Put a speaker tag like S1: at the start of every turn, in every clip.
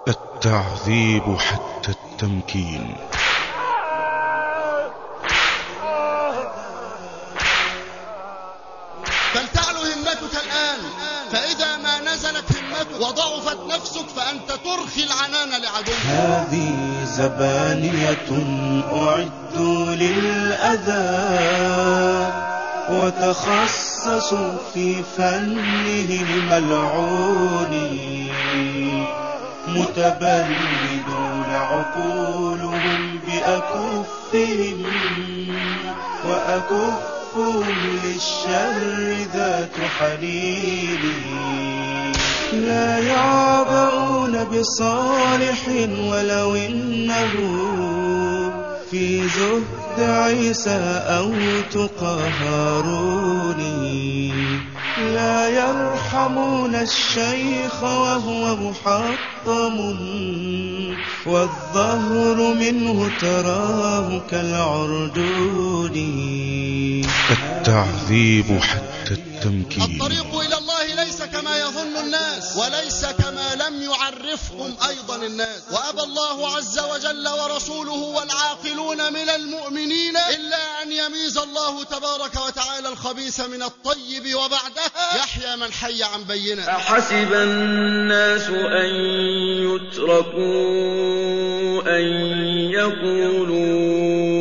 S1: التعذيب حتى التمكين.
S2: فلتعلو همتك الآن، فإذا ما نزلت همتك وضعفت نفسك فأنت ترخي العنان لعدوك.
S3: هذه زبانية أعدوا للأذى وتخصصوا في فنه الملعون، متبلدون عقولهم بأكفهم وأكفهم للشر ذات حليل. لا يعبؤون بصالح ولو إنه في زهد عيسى أو تقى هارون. لا يرحمون الشيخ وهو محطم والظهر منه تراه كالعرجون.
S1: التعذيب حتى التمكين.
S2: الطريق إلى الله ليس كما يظن الناس وليس كما لم يعرفهم أيضا الناس. وأبى الله عز وجل ورسوله والعاقلون من المؤمنين إلا أن يميز الله تبارك وتعالى الخبيث من الطيب، وبعدها يحيى من حي عن بينة.
S4: أحسب الناس أن يتركوا أن يقولوا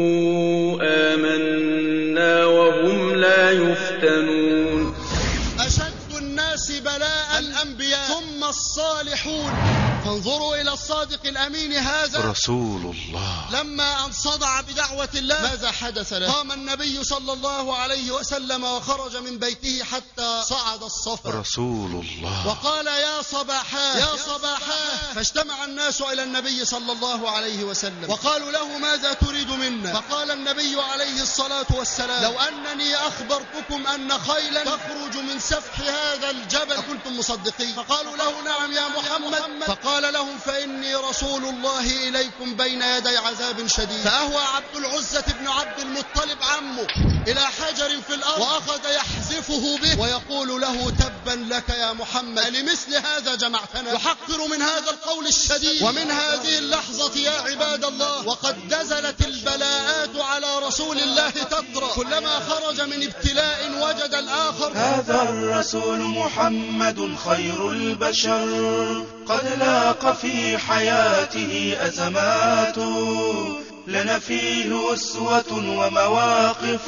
S4: آمنا وهم لا يفتنون.
S2: أشد الناس بلاء الأنبياء ثم الصالحون. فانظروا إلى الصادق الأمين هذا
S1: رسول الله
S2: لما أن صدع بدعوة الله ماذا حدث له؟ قام النبي صلى الله عليه وسلم وخرج من بيته حتى صعد الصفا
S1: رسول الله
S2: وقال يا صباحا يا صباحا، فاجتمع الناس إلى النبي صلى الله عليه وسلم وقالوا له ماذا تريد منا؟ فقال النبي عليه الصلاة والسلام لو أنني أخبرتكم أن خيلا تخرج من سفح هذا الجبل كنتم مصدقين. فقالوا له نعم يا محمد. فقال لهم فإني رسول الله إليكم بين يدي عذاب شديد. فأهوى عبد العزة بن عبد المطلب عمه إلى حجر في الأرض وأخذ يحذفه به ويقول له تبا لك يا محمد لمثل هذا جمعتنا. يحقر من هذا القول الشديد ومن هذه اللحظة يا عباد الله وقد نزلت البلاءات على رسول الله تترى، كلما خرج من ابتلاء وجد الآخر.
S3: هذا الرسول محمد خير البشر قد لاق في حياته أزمات، لنا فيه أسوة ومواقف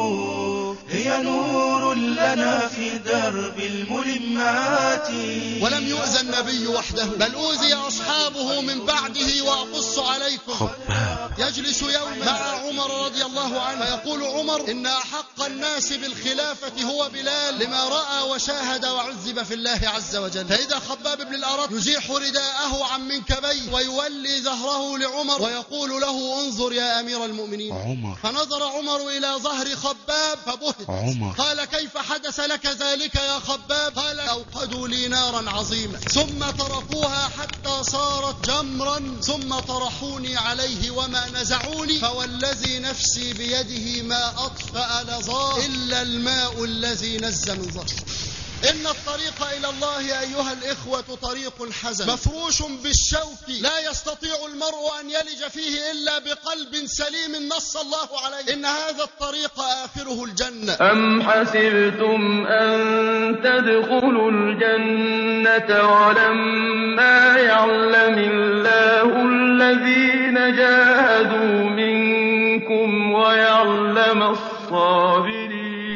S3: هي نور لنا في درب الملمات.
S2: ولم يؤذى النبي وحده بل أوذي أصحابه من بعده. وأقص عليكم يجلس يوم مع عمر رضي الله عنه فيقول عمر إن أحق الناس بالخلافة هو بلال لما رأى وشاهد وعذب في الله عز وجل. فإذا خباب بن الأرط يزيح رداءه عن منكبيه ويولي ظهره لعمر ويقول له انظر يا أمير المؤمنين
S1: عمر.
S2: فنظر عمر إلى ظهر خباب فبهت
S1: عمر.
S2: قال كيف حدث لك ذلك يا خباب؟ قال أوقدوا لي نارا عظيمة ثم تركوها حتى صارت جمرا ثم طرحوني عليه وما نزعوني، فوالذي نفسي بيده ما أطفأ لظاه إلا الماء الذي نزل من ظهره. إن الطريق إلى الله أيها الإخوة طريق حزن مفروش بالشوك لا يستطيع المرء أن يلج فيه إلا بقلب سليم نص الله عليه. إن هذا الطريق آخره الجنة.
S4: أم حسبتم أن تدخلوا الجنة ولما يعلم الله الذين جاهدوا منكم ويعلم الصابرين.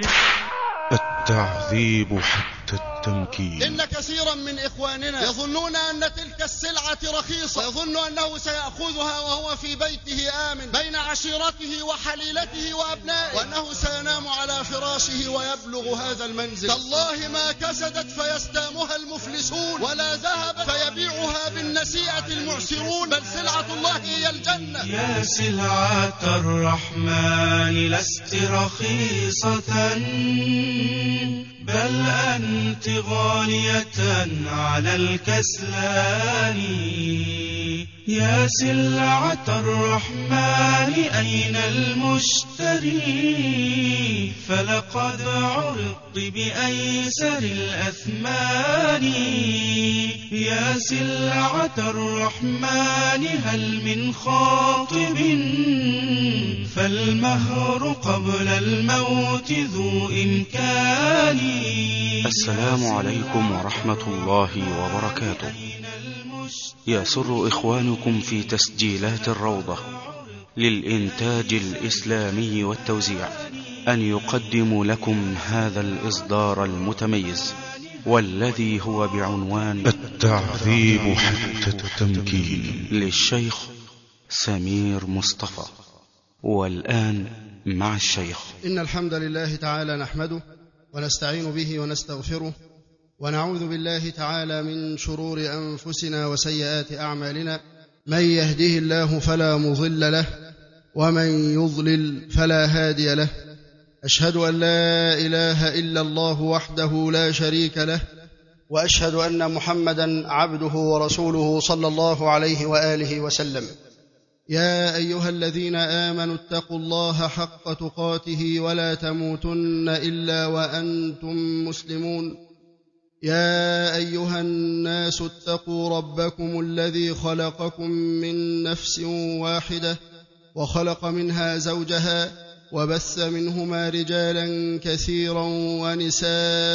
S1: التعذيب حتى التمكين.
S2: إن كثيرا من إخواننا يظنون أن تلك السلعة رخيصة ويظن أنه سيأخذها وهو في بيته آمن بين عشيرته وحليلته وأبنائه وأنه سينام على فراشه ويبلغ هذا المنزل. تالله ما كسدت فيستامها المفلسون ولا ذهبت فيبيعها بالنسيئة المعسرون، بل سلعة الله هي الجنة.
S3: يا سلعة الرحمن لست رخيصة بل أنت غالية على الكسلان. يا سلعة الرحمن أين المشتري؟ فلقد عرضت بأيسر الأثمان. يا سلعة الرحمن هل من خاطب فالمهر قبل الموت ذو إمكان.
S5: السلام عليكم ورحمة الله وبركاته. يسر إخوانكم في تسجيلات الروضة للإنتاج الإسلامي والتوزيع أن يقدموا لكم هذا الإصدار المتميز والذي هو بعنوان
S1: التعذيب حتى التمكين
S5: للشيخ سمير مصطفى. والآن مع الشيخ.
S2: إن الحمد لله تعالى نحمده ونستعين به ونستغفره ونعوذ بالله تعالى من شرور أنفسنا وسيئات أعمالنا. من يهده الله فلا مضل له ومن يضلل فلا هادي له. أشهد أن لا إله إلا الله وحده لا شريك له، وأشهد أن محمدا عبده ورسوله صلى الله عليه وآله وسلم. يا أيها الذين آمنوا اتقوا الله حق تقاته ولا تموتن إلا وأنتم مسلمون. يا أيها الناس اتقوا ربكم الذي خلقكم من نفس واحدة وخلق منها زوجها وبث منهما رجالا كثيرا ونساء،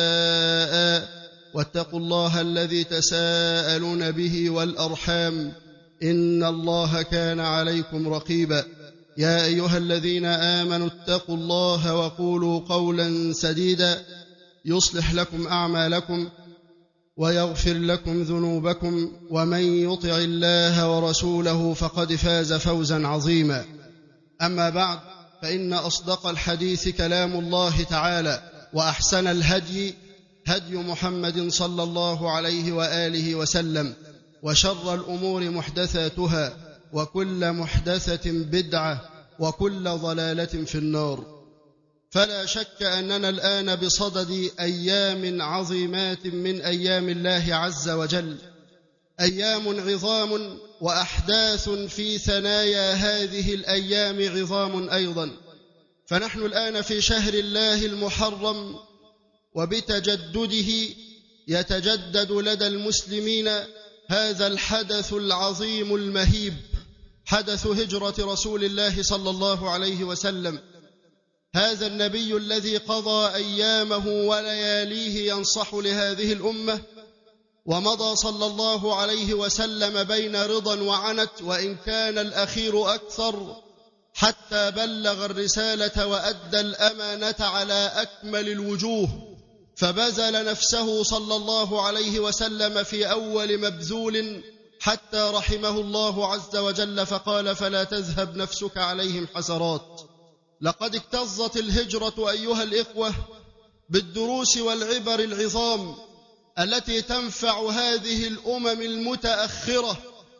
S2: واتقوا الله الذي تساءلون به والأرحام إن الله كان عليكم رقيبا. يا أيها الذين آمنوا اتقوا الله وقولوا قولا سديدا يصلح لكم أعمالكم ويغفر لكم ذنوبكم، ومن يطع الله ورسوله فقد فاز فوزا عظيما. أما بعد، فإن أصدق الحديث كلام الله تعالى، وأحسن الهدي هدي محمد صلى الله عليه وآله وسلم، وشر الأمور محدثاتها، وكل محدثة بدعة، وكل ضلالة في النار. فلا شك أننا الآن بصدد أيام عظيمات من أيام الله عز وجل، أيام عظام وأحداث في ثنايا هذه الأيام عظام أيضا. فنحن الآن في شهر الله المحرم، وبتجدده يتجدد لدى المسلمين هذا الحدث العظيم المهيب، حدث هجرة رسول الله صلى الله عليه وسلم، هذا النبي الذي قضى أيامه ولياليه ينصح لهذه الأمة، ومضى صلى الله عليه وسلم بين رضا وعنت، وإن كان الأخير أكثر، حتى بلغ الرسالة وأدى الأمانة على أكمل الوجوه، فبذل نفسه صلى الله عليه وسلم في أول مبذول حتى رحمه الله عز وجل، فقال: فلا تذهب نفسك عليهم حسرات. لقد اكتظت الهجرة أيها الإخوة بالدروس والعبر العظام التي تنفع هذه الأمم المتأخرة،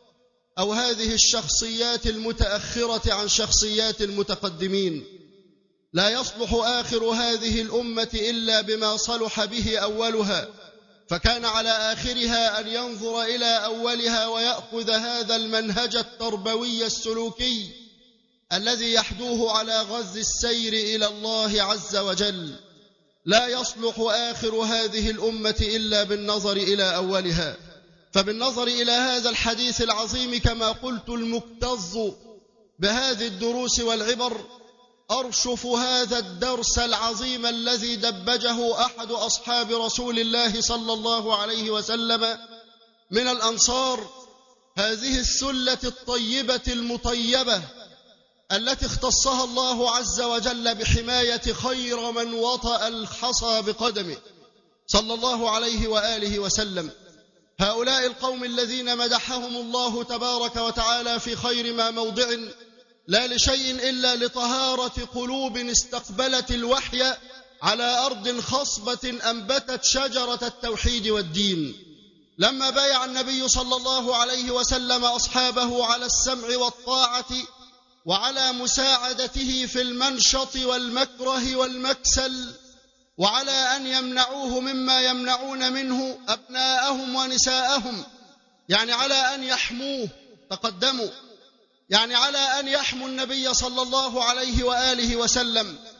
S2: أو هذه الشخصيات المتأخرة عن شخصيات المتقدمين. لا يصلح آخر هذه الأمة إلا بما صلح به أولها، فكان على آخرها أن ينظر إلى أولها ويأخذ هذا المنهج التربوي السلوكي الذي يحدوه على غز السير إلى الله عز وجل. لا يصلح آخر هذه الأمة إلا بالنظر إلى أولها. فبالنظر إلى هذا الحديث العظيم كما قلت المكتظ بهذه الدروس والعبر، أرشف هذا الدرس العظيم الذي دبجه أحد أصحاب رسول الله صلى الله عليه وسلم من الأنصار، هذه السلة الطيبة المطيبة التي اختصها الله عز وجل بحماية خير من وطأ الحصى بقدمه صلى الله عليه وآله وسلم. هؤلاء القوم الذين مدحهم الله تبارك وتعالى في خير ما موضع، لا لشيء إلا لطهارة قلوب استقبلت الوحي على أرض خصبة أنبتت شجرة التوحيد والدين. لما بايع النبي صلى الله عليه وسلم أصحابه على السمع والطاعة وعلى مساعدته في المنشط والمكره والمكسل، وعلى أن يمنعوه مما يمنعون منه أبناءهم ونساءهم، يعني على أن يحموه، تقدموا، يعني على أن يحموا النبي صلى الله عليه وآله وسلم،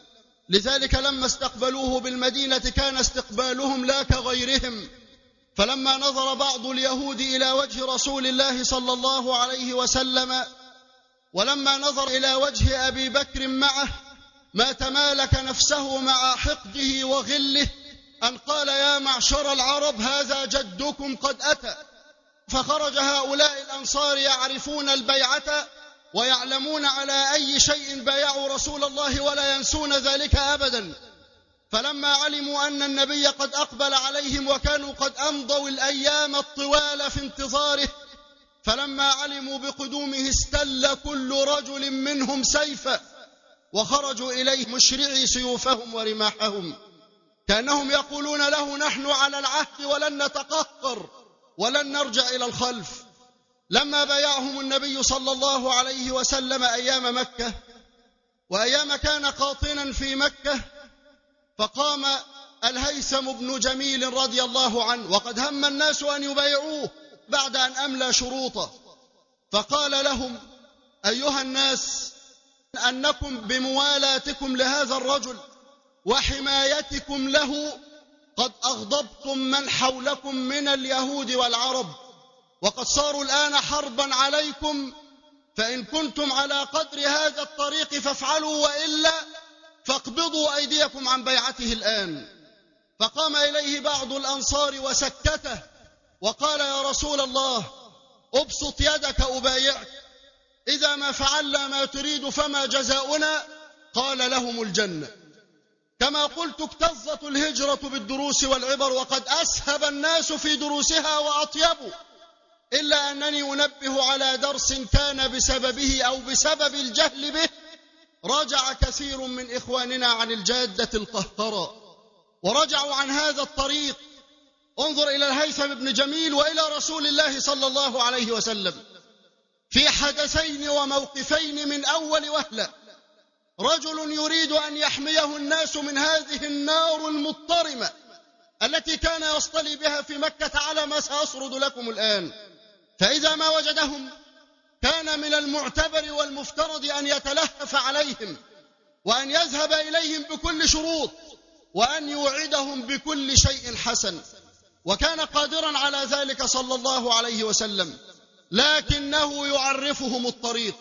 S2: لذلك لما استقبلوه بالمدينة كان استقبالهم لا كغيرهم. فلما نظر بعض اليهود إلى وجه رسول الله صلى الله عليه وسلم، ولما نظر إلى وجه أبي بكر معه، ما تمالك نفسه مع حقده وغله أن قال: يا معشر العرب، هذا جدكم قد أتى. فخرج هؤلاء الأنصار يعرفون البيعة ويعلمون على أي شيء بايعوا رسول الله ولا ينسون ذلك أبدا. فلما علموا أن النبي قد أقبل عليهم وكانوا قد أمضوا الأيام الطوال في انتظاره، فلما علموا بقدومه استل كل رجل منهم سيفا وخرجوا إليه مشرعي سيوفهم ورماحهم، كأنهم يقولون له: نحن على العهد ولن نتقهقر ولن نرجع إلى الخلف. لما بايعهم النبي صلى الله عليه وسلم أيام مكة، وأيام كان قاطنا في مكة، فقام الهيثم بن جميل رضي الله عنه، وقد هم الناس أن يبايعوه بعد أن أملى شروطه، فقال لهم: أيها الناس، أنكم بموالاتكم لهذا الرجل وحمايتكم له قد أغضبتم من حولكم من اليهود والعرب، وقد صاروا الآن حربا عليكم، فإن كنتم على قدر هذا الطريق فافعلوا، وإلا فاقبضوا أيديكم عن بيعته الآن. فقام إليه بعض الأنصار وسكته وقال: يا رسول الله، أبسط يدك أبايعك، إذا ما فعلنا ما تريد فما جزاؤنا؟ قال: لهم الجنة. كما قلت، اكتظت الهجرة بالدروس والعبر، وقد أسهب الناس في دروسها وأطيبوا، إلا أنني أنبه على درس كان بسببه أو بسبب الجهل به رجع كثير من إخواننا عن الجادة القهقراء ورجعوا عن هذا الطريق. انظر إلى الهيثم بن جميل وإلى رسول الله صلى الله عليه وسلم في حدثين وموقفين من أول وهلة. رجل يريد أن يحميه الناس من هذه النار المضطرمة التي كان يصطلي بها في مكة على ما سأسرد لكم الآن، فإذا ما وجدهم كان من المعتبر والمفترض أن يتلهف عليهم وأن يذهب إليهم بكل شروط وأن يوعدهم بكل شيء حسن، وكان قادرا على ذلك صلى الله عليه وسلم، لكنه يعرفهم الطريق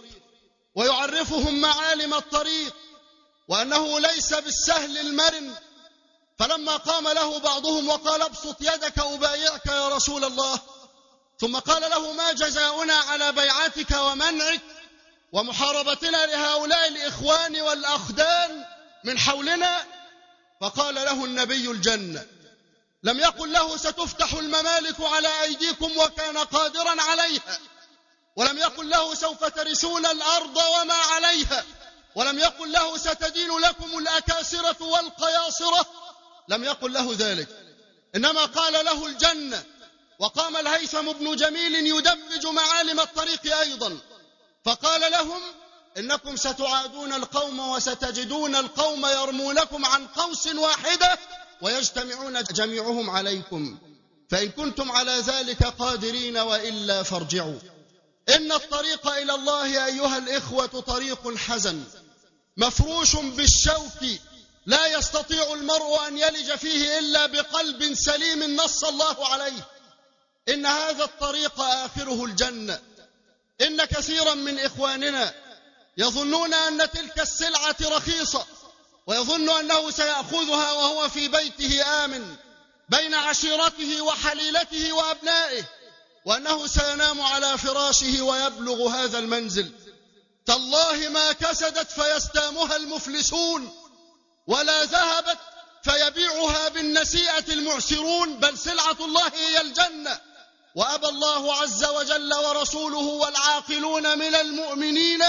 S2: ويعرفهم معالم الطريق، وأنه ليس بالسهل المرن. فلما قام له بعضهم وقال: ابسط يدك أبايعك يا رسول الله، ثم قال له: ما جزاؤنا على بيعتك ومنعك ومحاربتنا لهؤلاء الإخوان والأخدان من حولنا؟ فقال له النبي: الجنة. لم يقل له: ستفتح الممالك على أيديكم، وكان قادرا عليها، ولم يقل له: سوف ترثون الأرض وما عليها، ولم يقل له: ستدين لكم الأكاسرة والقياصرة، لم يقل له ذلك، إنما قال له: الجنة. وقام الهيثم بن جميل يدمج معالم الطريق أيضا، فقال لهم: إنكم ستعادون القوم وستجدون القوم يرمونكم عن قوس واحدة ويجتمعون جميعهم عليكم، فإن كنتم على ذلك قادرين وإلا فارجعوا. إن الطريق إلى الله أيها الإخوة طريق حزن مفروش بالشوك، لا يستطيع المرء أن يلج فيه إلا بقلب سليم نص الله عليه. إن هذا الطريق آخره الجنة. إن كثيرا من إخواننا يظنون أن تلك السلعة رخيصة، ويظن أنه سيأخذها وهو في بيته آمن بين عشيرته وحليلته وأبنائه، وأنه سينام على فراشه ويبلغ هذا المنزل. تالله ما كسدت فيستامها المفلسون، ولا ذهبت فيبيعها بالنسيئة المعسرون، بل سلعة الله هي الجنة. وأبى الله عز وجل ورسوله والعاقلون من المؤمنين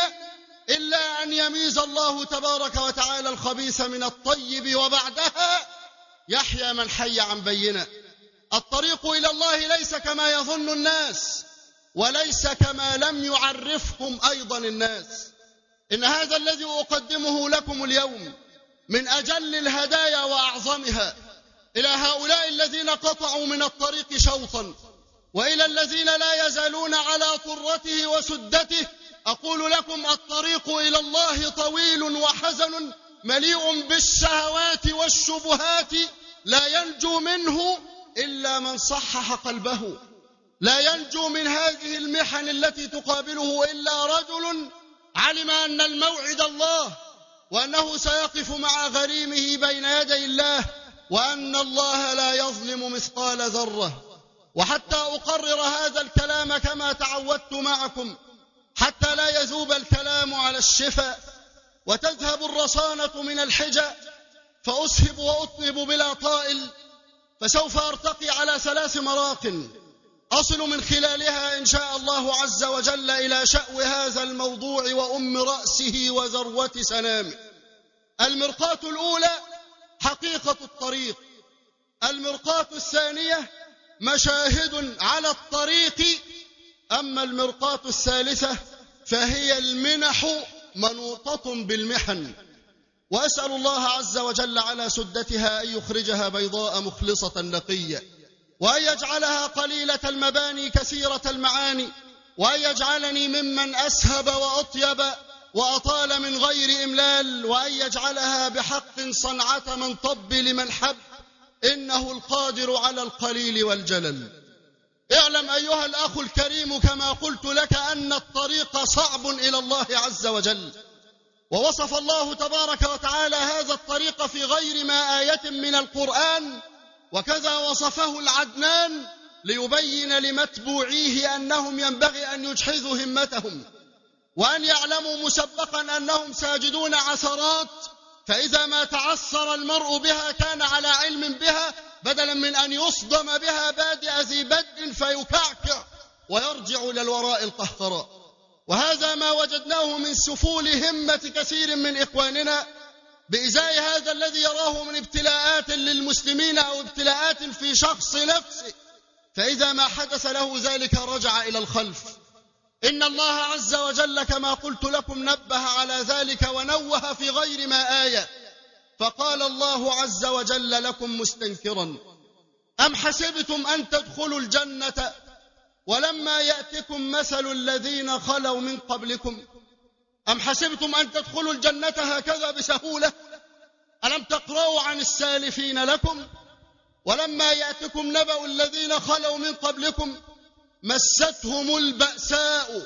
S2: إلا أن يميز الله تبارك وتعالى الخبيث من الطيب، وبعدها يحيى من حي عن بينة. الطريق إلى الله ليس كما يظن الناس، وليس كما لم يعرفهم أيضا الناس. إن هذا الذي أقدمه لكم اليوم من أجل الهدايا وأعظمها إلى هؤلاء الذين قطعوا من الطريق شوطا، وإلى الذين لا يزالون على طرته وسدته. أقول لكم: الطريق إلى الله طويل وحزن مليء بالشهوات والشبهات لا ينجو منه إلا من صحح قلبه، لا ينجو من هذه المحن التي تقابله إلا رجل علم أن الموعد الله، وأنه سيقف مع غريمه بين يدي الله، وأن الله لا يظلم مثقال ذرة. وحتى أقرر هذا الكلام كما تعودت معكم، حتى لا يذوب الكلام على الشفا وتذهب الرصانة من الحجى، فأسهب وأطنب بلا طائل، فسوف أرتقي على 3 مراق أصل من خلالها إن شاء الله عز وجل إلى شأو هذا الموضوع وأم رأسه وذروة سنامه. المرقاة الأولى حقيقة الطريق، المرقاة الثانية مشاهد على الطريق، أما المرقاة الثالثة فهي المنح منوطة بالمحن. وأسأل الله عز وجل على سدتها أن يخرجها بيضاء مخلصة نقية، وأن يجعلها قليلة المباني كثيرة المعاني، وأن يجعلني ممن أسهب وأطيب وأطال من غير إملال، وأن يجعلها بحق صنعة من طب لمن حب، إنه القادر على القليل والجلل. اعلم أيها الأخ الكريم كما قلت لك أن الطريق صعب إلى الله عز وجل، ووصف الله تبارك وتعالى هذا الطريق في غير ما آية من القرآن، وكذا وصفه العدنان ليبين لمتبوعيه أنهم ينبغي أن يجحزوا همتهم، وأن يعلموا مسبقا أنهم ساجدون عثرات، فإذا ما تعثر المرء بها كان على علم بها، بدلا من أن يصدم بها بادئ ذي بدء فيكعكع ويرجع إلى الوراء القهقراء. وهذا ما وجدناه من سفول همة كثير من إخواننا بإزاء هذا الذي يراه من ابتلاءات للمسلمين أو ابتلاءات في شخص نفسه، فإذا ما حدث له ذلك رجع إلى الخلف. إن الله عز وجل كما قلت لكم نبه على ذلك ونوه في غير ما آية، فقال الله عز وجل لكم مستنكرا: أم حسبتم أن تدخلوا الجنة ولما يأتكم مثل الذين خلوا من قبلكم؟ أم حسبتم أن تدخلوا الجنة هكذا بسهولة؟ ألم تقرأوا عن السالفين لكم؟ ولما يأتكم نبأ الذين خلوا من قبلكم مستهم البأساء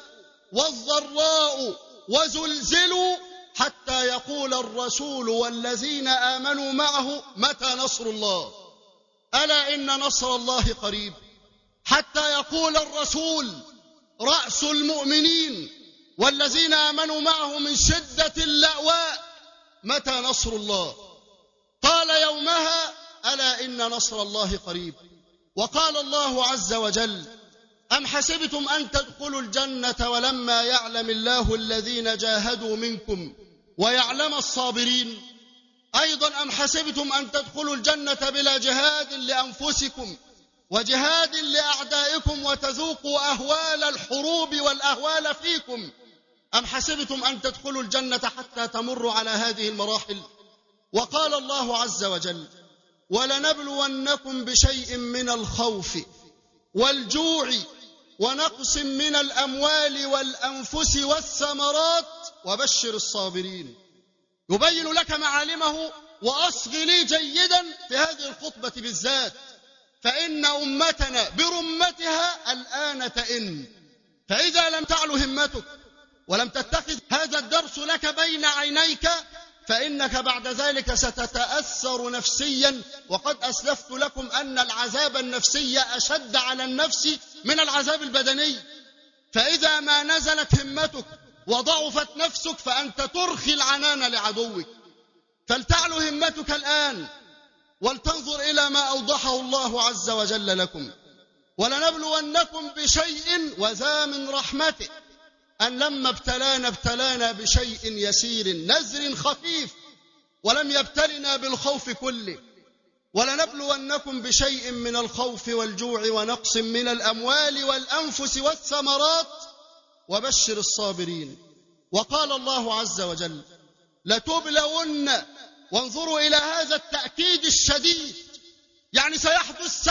S2: والضراء وزلزلوا حتى يقول الرسول والذين آمنوا معه متى نصر الله؟ ألا إن نصر الله قريب. حتى يقول الرسول رأس المؤمنين والذين آمنوا معه من شدة اللأواء متى نصر الله؟ قال يومها ألا إن نصر الله قريب. وقال الله عز وجل: أم حسبتم أن تدخلوا الجنة ولما يعلم الله الذين جاهدوا منكم ويعلم الصابرين؟ أيضا أم حسبتم أن تدخلوا الجنة بلا جهاد لأنفسكم وجهاد لأعدائكم وتذوقوا أهوال الحروب والأهوال فيكم؟ أم حسبتم أن تدخلوا الجنة حتى تمروا على هذه المراحل؟ وقال الله عز وجل: ولنبلونكم بشيء من الخوف والجوع ونقص من الأموال والأنفس والثمرات وبشر الصابرين. يبين لك معالمه، وأصغي لي جيدا في هذه الخطبة بالذات، فإن أمتنا برمتها الآن تئن. فإذا لم تعل همتك ولم تتخذ هذا الدرس لك بين عينيك فإنك بعد ذلك ستتأثر نفسيا، وقد أسلفت لكم أن العذاب النفسي أشد على النفس من العذاب البدني. فإذا ما نزلت همتك وضعفت نفسك فأنت ترخي العنان لعدوك. فلتعل همتك الآن ولتنظر إلى ما أوضحه الله عز وجل لكم: ولنبلونكم بشيء، وذا من رحمته أن لما ابتلانا بشيء يسير نزر خفيف ولم يبتلنا بالخوف كله. ولنبلونكم بشيء من الخوف والجوع ونقص من الأموال والأنفس والثمرات وبشر الصابرين. وقال الله عز وجل: لتبلون. وانظروا إلى هذا التأكيد الشديد، يعني سيحدث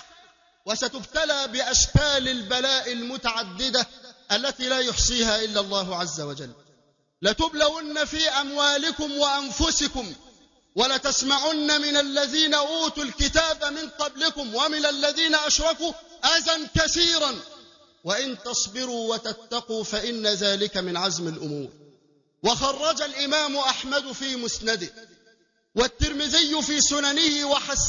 S2: وستبتلى بأشكال البلاء المتعددة التي لا يحصيها إلا الله عز وجل. لتبلون في أموالكم وأنفسكم ولتسمعن من الذين أوتوا الكتاب من قبلكم ومن الذين أشركوا أذى كثيرا وإن تصبروا وتتقوا فإن ذلك من عزم الأمور. وخرج الإمام أحمد في مسنده والترمذي في سننه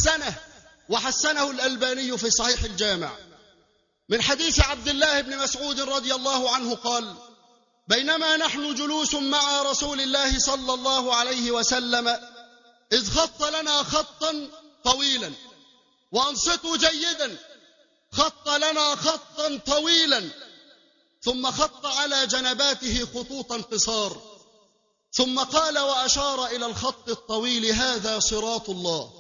S2: وحسنه الألباني في صحيح الجامع من حديث عبد الله بن مسعود رضي الله عنه قال: بينما نحن جلوس مع رسول الله صلى الله عليه وسلم إذ خط لنا خطا طويلا، وأنصتوا جيدا، خط لنا خطا طويلا ثم خط على جنباته خطوطا قصار، ثم قال وأشار إلى الخط الطويل: هذا صراط الله،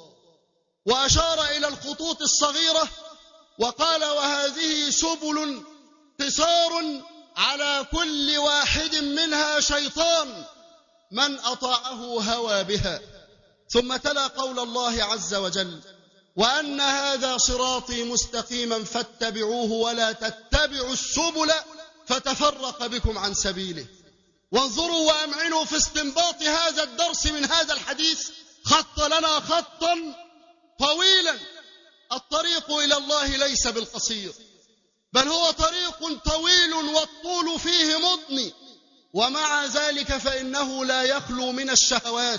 S2: وأشار إلى الخطوط الصغيرة وقال: وهذه سبل قصار على كل واحد منها شيطان من أطاعه هوى بها. ثم تلا قول الله عز وجل: وأن هذا صراطي مستقيما فاتبعوه ولا تتبعوا السبل فتفرق بكم عن سبيله. وانظروا وأمعنوا في استنباط هذا الدرس من هذا الحديث: خط لنا خطا طويلا. الطريق إلى الله ليس بالقصير، بل هو طريق طويل والطول فيه مضني، ومع ذلك فإنه لا يخلو من الشهوات.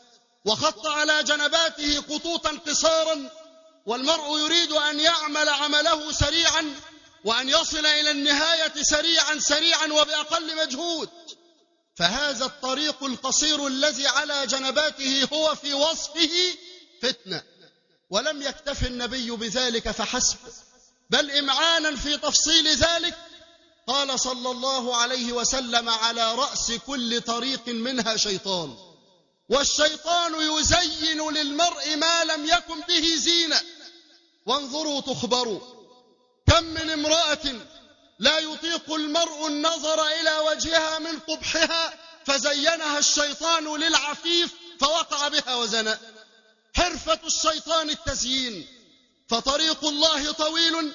S2: وخط على جنباته خطوطا قصارا، والمرء يريد أن يعمل عمله سريعا وأن يصل إلى النهاية سريعا وبأقل مجهود. فهذا الطريق القصير الذي على جنباته هو في وصفه فتنة. ولم يكتف النبي بذلك فحسب، بل إمعانا في تفصيل ذلك قال صلى الله عليه وسلم: على رأس كل طريق منها شيطان، والشيطان يزين للمرء ما لم يكن به زينة. وانظروا تخبروا كم من امرأة لا يطيق المرء النظر إلى وجهها من قبحها فزينها الشيطان للعفيف فوقع بها وزنى. حرفة الشيطان التزيين. فطريق الله طويل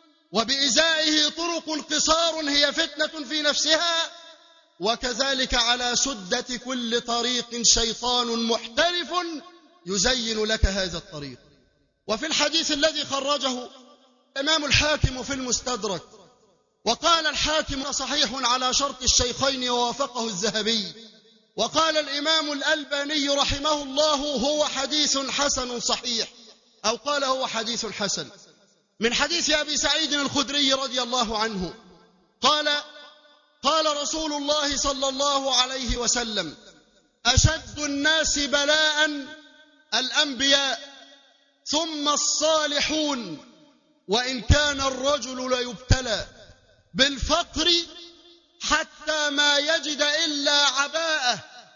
S2: وبإزائه طرق قصار هي فتنة في نفسها، وكذلك على سدة كل طريق شيطان محترف يزين لك هذا الطريق. وفي الحديث الذي خرجه الإمام الحاكم في المستدرك، وقال الحاكم صحيح على شرط الشيخين ووافقه الذهبي، وقال الإمام الألباني رحمه الله: هو حديث حسن صحيح، أو قال هو حديث حسن، من حديث أبي سعيد الخدري رضي الله عنه قال رسول الله صلى الله عليه وسلم: أشد الناس بلاء الأنبياء ثم الصالحون، وإن كان الرجل ليبتلى بالفقر حتى ما يجد إلا عباءة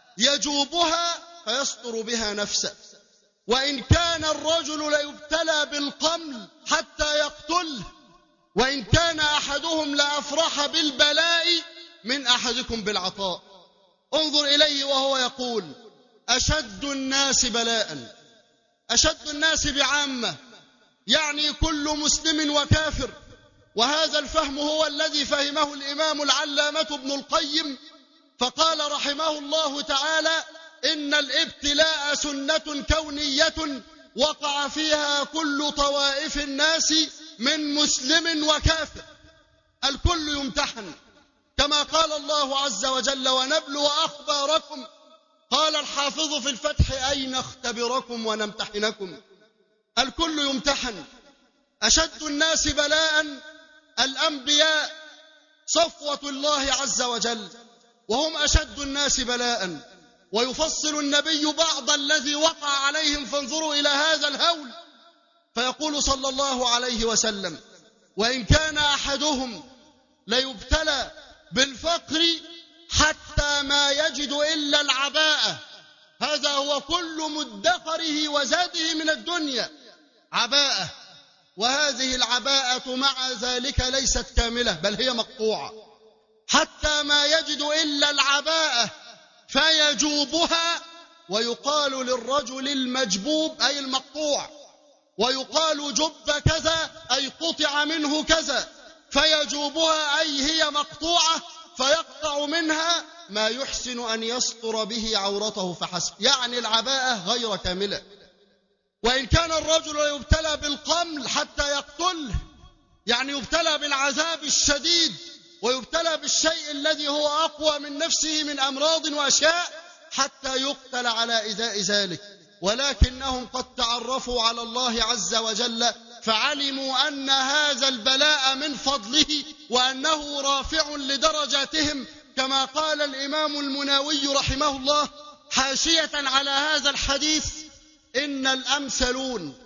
S2: يجوبها فيستر بها نفسه، وإن كان الرجل ليبتلى بالقمل حتى يقتله، وإن كان أحدهم لأفرح بالبلاء من أحدكم بالعطاء. انظر إليه وهو يقول: أشد الناس بلاء. أشد الناس بعامة، يعني كل مسلم وكافر. وهذا الفهم هو الذي فهمه الإمام العلامة ابن القيم، فقال رحمه الله تعالى: إن الابتلاء سنة كونية وقع فيها كل طوائف الناس من مسلم وكافر. الكل يمتحن، كما قال الله عز وجل: ونبلو أخباركم. قال الحافظ في الفتح: أي نختبركم ونمتحنكم. الكل يمتحن. أشد الناس بلاء الأنبياء صفوة الله عز وجل، وهم أشد الناس بلاء. ويفصل النبي بعض الذي وقع عليهم، فانظروا إلى هذا الهول، فيقول صلى الله عليه وسلم: وإن كان أحدهم ليبتلى بالفقر حتى ما يجد إلا العباءة. هذا هو كل مدخره وزاده من الدنيا، عباءة. وهذه العباءة مع ذلك ليست كاملة، بل هي مقطوعة. حتى ما يجد إلا العباءة فيجوبها. ويقال للرجل المجبوب أي المقطوع، ويقال جب كذا أي قطع منه كذا. فيجوبها أي هي مقطوعة، فيقطع منها ما يحسن أن يستر به عورته فحسب، يعني العباءة غير كاملة. وإن كان الرجل يبتلى بالقمل حتى يقتله، يعني يبتلى بالعذاب الشديد ويبتلى بالشيء الذي هو أقوى من نفسه من أمراض وأشياء حتى يقتل على إزاء ذلك، ولكنهم قد تعرفوا على الله عز وجل فعلموا أن هذا البلاء من فضله وأنه رافع لدرجاتهم، كما قال الإمام المناوي رحمه الله حاشية على هذا الحديث: إن الأمثلون.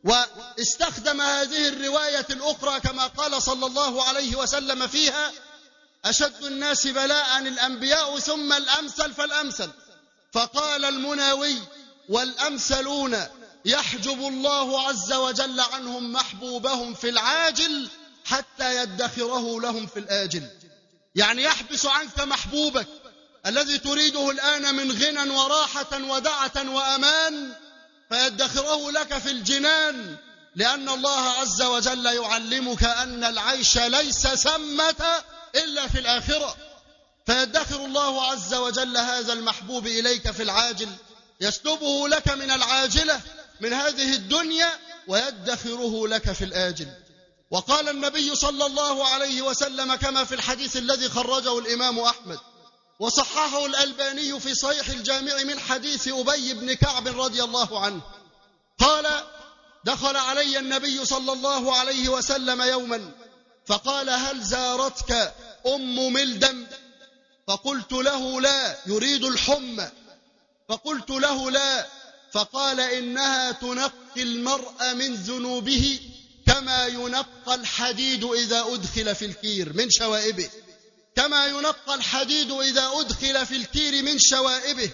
S2: واستخدم هذه الرواية الأخرى كما قال صلى الله عليه وسلم فيها: أشد الناس بلاء الأنبياء ثم الأمثل فالأمثل. فقال المناوي: والأمثلون يحجب الله عز وجل عنهم محبوبهم في العاجل حتى يدخره لهم في الآجل، يعني يحبس عنك محبوبك الذي تريده الآن من غنى وراحة ودعة وأمان فيدخره لك في الجنان، لأن الله عز وجل يعلمك أن العيش ليس ثمة إلا في الآخرة، فيدخر الله عز وجل هذا المحبوب إليك في العاجل، يسلبه لك من العاجلة من هذه الدنيا ويدخره لك في الآجل. وقال النبي صلى الله عليه وسلم كما في الحديث الذي خرجه الإمام أحمد وصححه الألباني في صحيح الجامع من حديث أبي بن كعب رضي الله عنه قال: دخل علي النبي صلى الله عليه وسلم يوما فقال: هل زارتك أم ملدم؟ فقلت له لا، يريد الحمى، فقلت له لا، فقال: إنها تنقي المرء من ذنوبه كما ينقى الحديد إذا أدخل في الكير من شوائبه، كما ينقى الحديد إذا أدخل في الكير من شوائبه.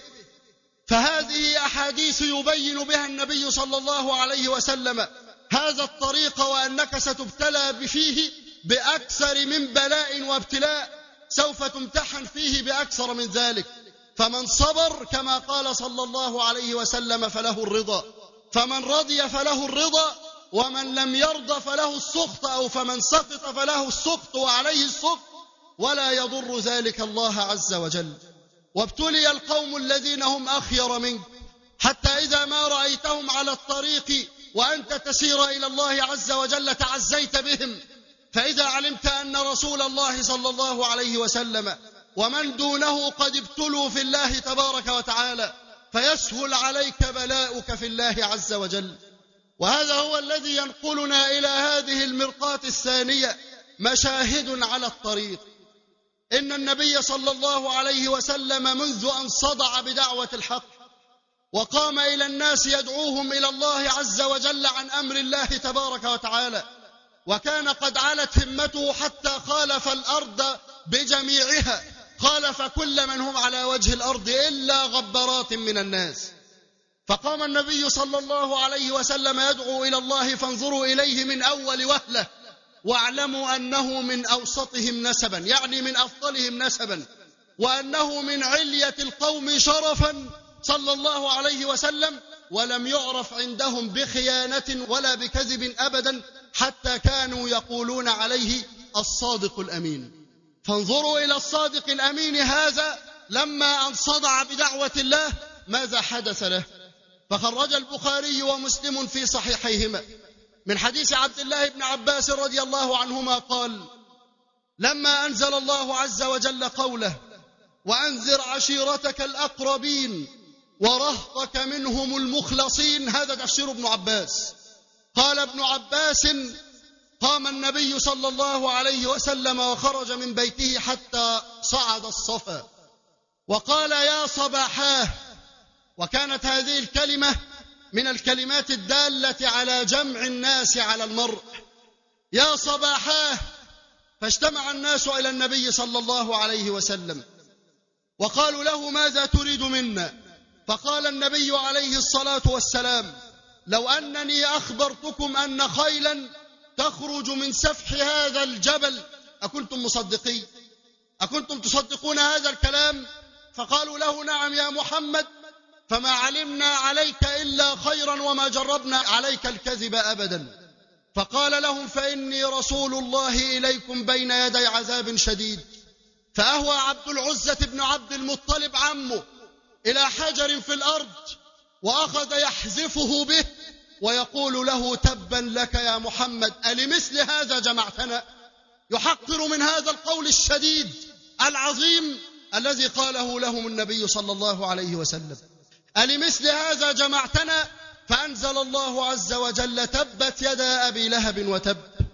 S2: فهذه أحاديث يبين بها النبي صلى الله عليه وسلم هذا الطريق، وأنك ستبتلى فيه بأكثر من بلاء وابتلاء، سوف تمتحن فيه بأكثر من ذلك. فمن صبر كما قال صلى الله عليه وسلم فله الرضا، فمن رضي فله الرضا، ومن لم يرضى فله السخط، أو فمن سقط فله السخط وعليه السخط، ولا يضر ذلك الله عز وجل. وابتلي القوم الذين هم أخير منك حتى إذا ما رأيتهم على الطريق وأنت تسير إلى الله عز وجل تعزيت بهم، فإذا علمت أن رسول الله صلى الله عليه وسلم ومن دونه قد ابتلوا في الله تبارك وتعالى فيسهل عليك بلاؤك في الله عز وجل. وهذا هو الذي ينقلنا إلى هذه المرقاة الثانية، مشاهد على الطريق. إن النبي صلى الله عليه وسلم منذ أن صدع بدعوة الحق وقام إلى الناس يدعوهم إلى الله عز وجل عن أمر الله تبارك وتعالى، وكان قد علت همته حتى خالف الأرض بجميعها، خالف كل من هم على وجه الأرض إلا غبرات من الناس. فقام النبي صلى الله عليه وسلم يدعو إلى الله: فانظروا إليه من أول وهلة واعلموا أنه من أوسطهم نسبا، يعني من أفضلهم نسبا، وأنه من علية القوم شرفا صلى الله عليه وسلم، ولم يعرف عندهم بخيانة ولا بكذب أبدا، حتى كانوا يقولون عليه الصادق الأمين. فانظروا إلى الصادق الأمين هذا لما أن صدع بدعوة الله ماذا حدث له. فخرج البخاري ومسلم في صحيحيهما من حديث عبد الله بن عباس رضي الله عنهما قال: لما أنزل الله عز وجل قوله: وأنذر عشيرتك الأقربين ورهطك منهم المخلصين، هذا تفسير ابن عباس. قال ابن عباس: قام النبي صلى الله عليه وسلم وخرج من بيته حتى صعد الصفا وقال: يا صباحاه. وكانت هذه الكلمة من الكلمات الدالة على جمع الناس على المرء، يا صباحاه. فاجتمع الناس إلى النبي صلى الله عليه وسلم وقالوا له: ماذا تريد منا؟ فقال النبي عليه الصلاة والسلام: لو أنني أخبرتكم أن خيلا تخرج من سفح هذا الجبل أكنتم مصدقين؟ أكنتم تصدقون هذا الكلام؟ فقالوا له: نعم يا محمد، فما علمنا عليك إلا خيرا وما جربنا عليك الكذب أبدا. فقال لهم: فإني رسول الله إليكم بين يدي عذاب شديد، فأهوى عبد العزة بن عبد المطلب عمه إلى حجر في الأرض وأخذ يحذفه به ويقول له: تبا لك يا محمد، ألمثل هذا جمعتنا؟ يحقر من هذا القول الشديد العظيم الذي قاله لهم النبي صلى الله عليه وسلم: ألمثل هذا جمعتنا؟ فأنزل الله عز وجل: تبت يدا أبي لهب وتب.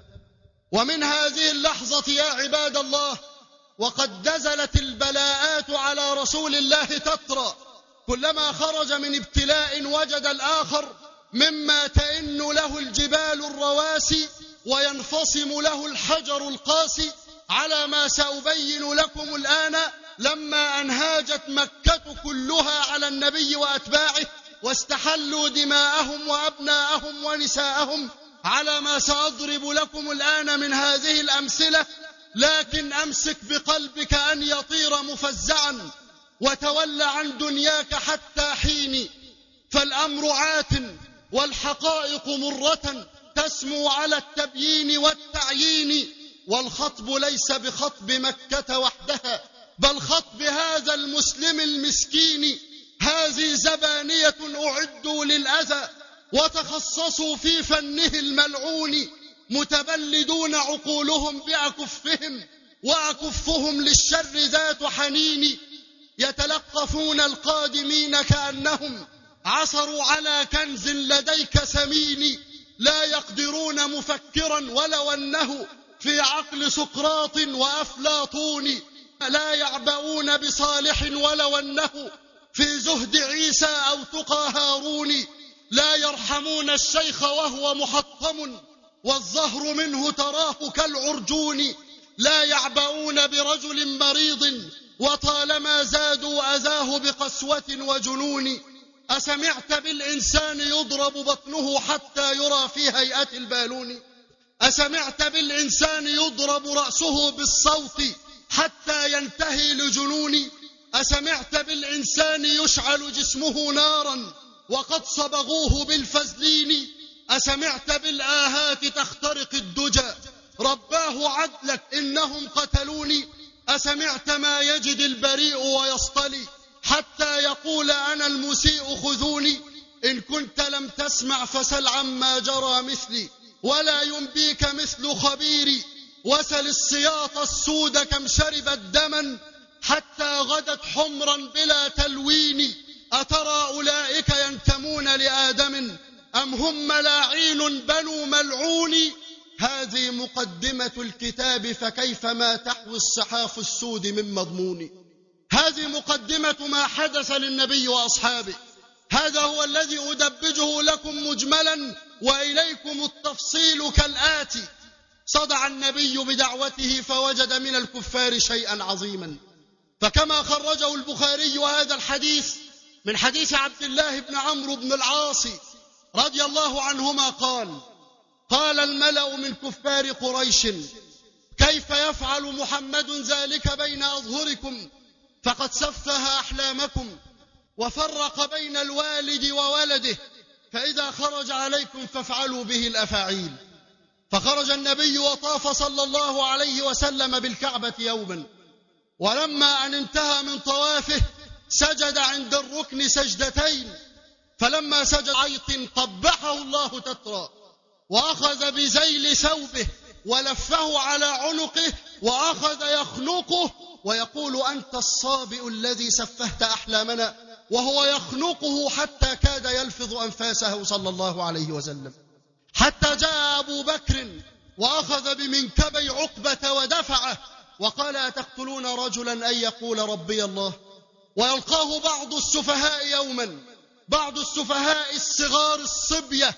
S2: ومن هذه اللحظة يا عباد الله وقد نزلت البلاءات على رسول الله تترى، كلما خرج من ابتلاء وجد الآخر مما تئن له الجبال الرواسي وينفصم له الحجر القاسي، على ما سأبين لكم الآن. لما أنهاجت مكة كلها على النبي وأتباعه واستحلوا دماءهم وأبناءهم ونساءهم، على ما سأضرب لكم الآن من هذه الأمثلة، لكن أمسك بقلبك أن يطير مفزعا وتول عن دنياك حتى حين، فالأمر عات والحقائق مرة تسمو على التبيين والتعيين، والخطب ليس بخطب مكة وحدها بل خطب هذا المسلم المسكين. هذه زبانية أعدوا للأذى وتخصصوا في فنه الملعون، متبلدون عقولهم بأكفهم وأكفهم للشر ذات حنين، يتلقفون القادمين كأنهم عثروا على كنز لديك ثمين، لا يقدرون مفكرا ولو أنه في عقل سقراط وأفلاطون، لا يعبؤون بصالح ولو أنه في زهد عيسى أو تقى هارون، لا يرحمون الشيخ وهو محطم والظهر منه تراه كالعرجون، لا يعبؤون برجل مريض وطالما زادوا أذاه بقسوة وجنون. أسمعت بالإنسان يضرب بطنه حتى يرى في هيئة البالون؟ أسمعت بالإنسان يضرب رأسه بالصوت حتى ينتهي لجنون؟ أسمعت بالإنسان يشعل جسمه نارا وقد صبغوه بالفزلين؟ أسمعت بالآهات تخترق الدجى رباه عدلك إنهم قتلوني؟ أسمعت ما يجد البريء ويصطلي حتى يقول أنا المسيء خذوني؟ إن كنت لم تسمع فسل عما جرى مثلي ولا ينبيك مثل خبيري، وسل السياط السود كم شربت دما حتى غدت حمرا بلا تلوين. أترى أولئك ينتمون لآدم أم هم ملاعين بنو ملعون؟ هذه مقدمة الكتاب فكيف ما تحوي الصحاف السود من مضمون. هذه مقدمة ما حدث للنبي وأصحابه، هذا هو الذي أدبجه لكم مجملا وإليكم التفصيل كالآتي. صدع النبي بدعوته فوجد من الكفار شيئا عظيما، فكما خرجه البخاري هذا الحديث من حديث عبد الله بن عمرو بن العاص رضي الله عنهما قال الملأ من كفار قريش: كيف يفعل محمد ذلك بين أظهركم؟ فقد سفه أحلامكم وفرق بين الوالد وولده، فإذا خرج عليكم فافعلوا به الأفاعيل. فخرج النبي وطاف صلى الله عليه وسلم بالكعبة يوما، ولما أن انتهى من طوافه سجد عند الركن سجدتين، فلما سجد عيط قبحه الله تترى وأخذ بذيل ثوبه ولفه على عنقه وأخذ يخنقه ويقول: أنت الصابئ الذي سفهت أحلامنا، وهو يخنقه حتى كاد يلفظ أنفاسه صلى الله عليه وسلم، حتى جاء أبو بكر وأخذ بمنكبي عقبة ودفعه وقال: أتقتلون رجلا أن يقول ربي الله؟ ويلقاه بعض السفهاء يوما، بعض السفهاء الصغار الصبية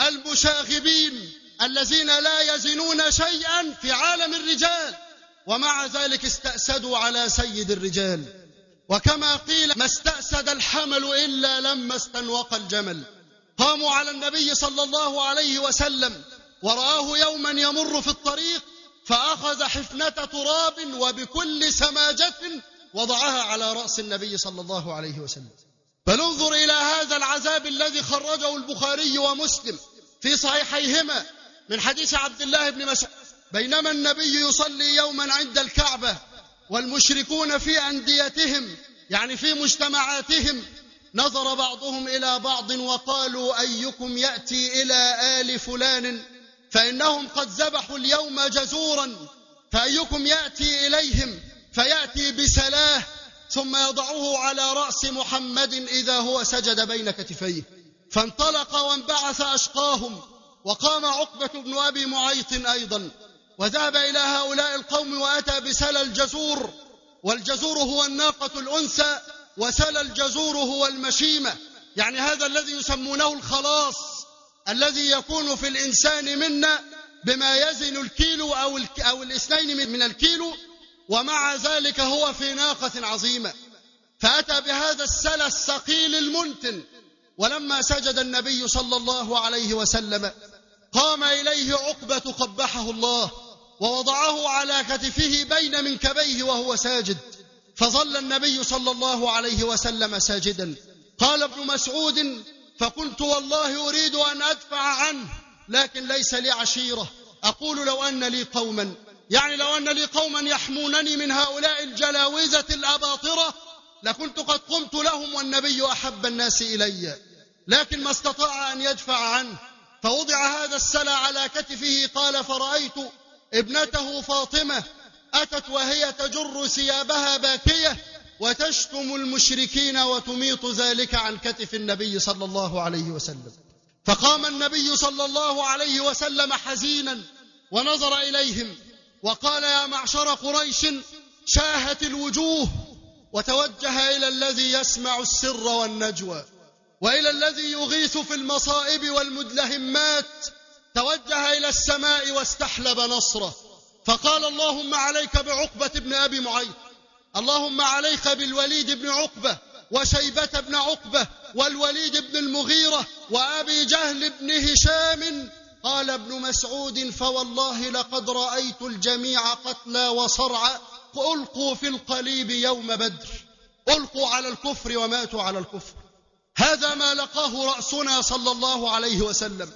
S2: المشاغبين الذين لا يزنون شيئا في عالم الرجال، ومع ذلك استأسدوا على سيد الرجال. وكما قيل: ما استأسد الحمل إلا لما استنوق الجمل. قاموا على النبي صلى الله عليه وسلم ورآه يوما يمر في الطريق، فأخذ حفنة تراب وبكل سماجة وضعها على رأس النبي صلى الله عليه وسلم. بل انظر إلى هذا العذاب الذي خرجه البخاري ومسلم في صحيحيهما من حديث عبد الله بن مسعود: بينما النبي يصلي يوما عند الكعبة والمشركون في أنديتهم يعني في مجتمعاتهم نظر بعضهم إلى بعض وقالوا أيكم يأتي إلى آل فلان فإنهم قد ذبحوا اليوم جزورا، فأيكم يأتي إليهم فيأتي بسلاه ثم يضعه على رأس محمد إذا هو سجد بين كتفيه. فانطلق وانبعث أشقاهم، وقام عقبة بن أبي معيط أيضا وذهب إلى هؤلاء القوم وأتى بسلى الجزور، والجزور هو الناقة الأنثى، وسلى الجزور هو المشيمة، يعني هذا الذي يسمونه الخلاص الذي يكون في الإنسان منا بما يزن الكيلو أو الاثنين من الكيلو، ومع ذلك هو في ناقة عظيمة. فأتى بهذا السلى الثقيل المنتن، ولما سجد النبي صلى الله عليه وسلم قام إليه عقبة قبحه الله ووضعه على كتفه بين منكبيه وهو ساجد، فظل النبي صلى الله عليه وسلم ساجدا. قال ابن مسعود: فقلت والله أريد أن أدفع عنه لكن ليس لي عشيرة، أقول لو أن لي قوما، يعني لو أن لي قوما يحمونني من هؤلاء الجلاوزة الأباطرة لكنت قد قمت لهم والنبي أحب الناس إلي، لكن ما استطاع أن يدفع عنه. فوضع هذا السلى على كتفه. قال: فرأيت ابنته فاطمة أتت وهي تجر ثيابها باكية وتشتم المشركين وتميط ذلك عن كتف النبي صلى الله عليه وسلم. فقام النبي صلى الله عليه وسلم حزينا ونظر إليهم وقال: يا معشر قريش شاهت الوجوه، وتوجه إلى الذي يسمع السر والنجوى وإلى الذي يغيث في المصائب والمدلهمات، توجه إلى السماء واستحلب نصره، فقال: اللهم عليك بعقبة بن أبي معيط، اللهم عليك بالوليد بن عقبة وشيبة بن عقبة والوليد بن المغيرة وأبي جهل بن هشام. قال ابن مسعود: فوالله لقد رأيت الجميع قتلى وصرعى ألقوا في القليب يوم بدر، ألقوا على الكفر وماتوا على الكفر. هذا ما لقاه رأسنا صلى الله عليه وسلم،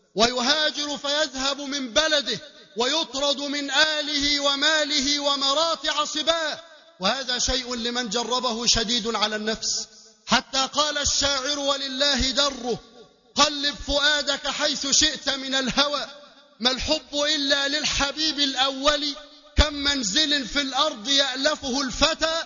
S2: ويهاجر فيذهب من بلده ويطرد من آله وماله ومراطع صباه، وهذا شيء لمن جربه شديد على النفس. حتى قال الشاعر: ولله دره قلب فؤادك حيث شئت من الهوى، ما الحب إلا للحبيب الأول، كم منزل في الأرض يألفه الفتى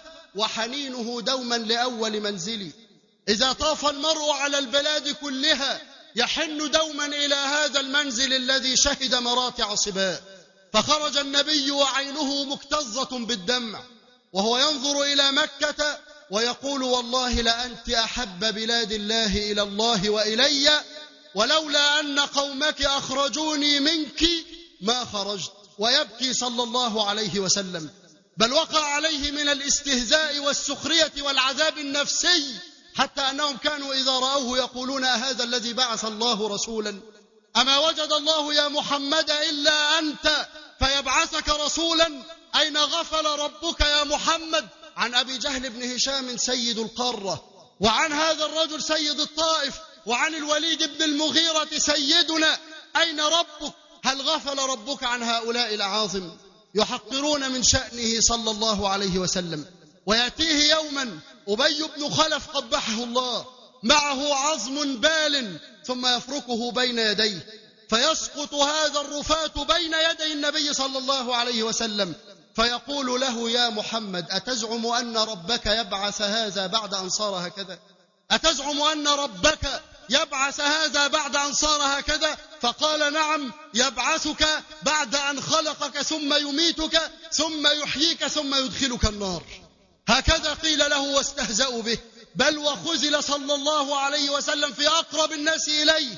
S2: وحنينه دوما لأول منزل. إذا طاف المرء على البلاد كلها يحن دوما إلى هذا المنزل الذي شهد مراطع صباه. فخرج النبي وعينه مكتظة بالدمع وهو ينظر إلى مكة ويقول: والله لأنت أحب بلاد الله إلى الله وإلي، ولولا أن قومك أخرجوني منك ما خرجت. ويبكي صلى الله عليه وسلم، بل وقع عليه من الاستهزاء والسخرية والعذاب النفسي، حتى أنهم كانوا إذا رأوه يقولون: هذا الذي بعث الله رسولا، أما وجد الله يا محمد إلا أنت فيبعثك رسولا؟ أين غفل ربك يا محمد عن أبي جهل بن هشام سيد القارة، وعن هذا الرجل سيد الطائف، وعن الوليد بن المغيرة سيدنا؟ أين ربك؟ هل غفل ربك عن هؤلاء الأعاظم؟ يحقرون من شأنه صلى الله عليه وسلم. ويأتيه يوما أبي بن خلف قبحه الله معه عظم بال ثم يفركه بين يديه، فيسقط هذا الرفات بين يدي النبي صلى الله عليه وسلم، فيقول له: يا محمد أتزعم أن ربك يبعث هذا بعد أن صار هكذا؟ أتزعم أن ربك يبعث هذا بعد أن صار هكذا؟ فقال: نعم، يبعثك بعد أن خلقك ثم يميتك ثم يحييك ثم يدخلك النار. هكذا قيل له واستهزأوا به، بل وخزل صلى الله عليه وسلم في أقرب الناس إليه،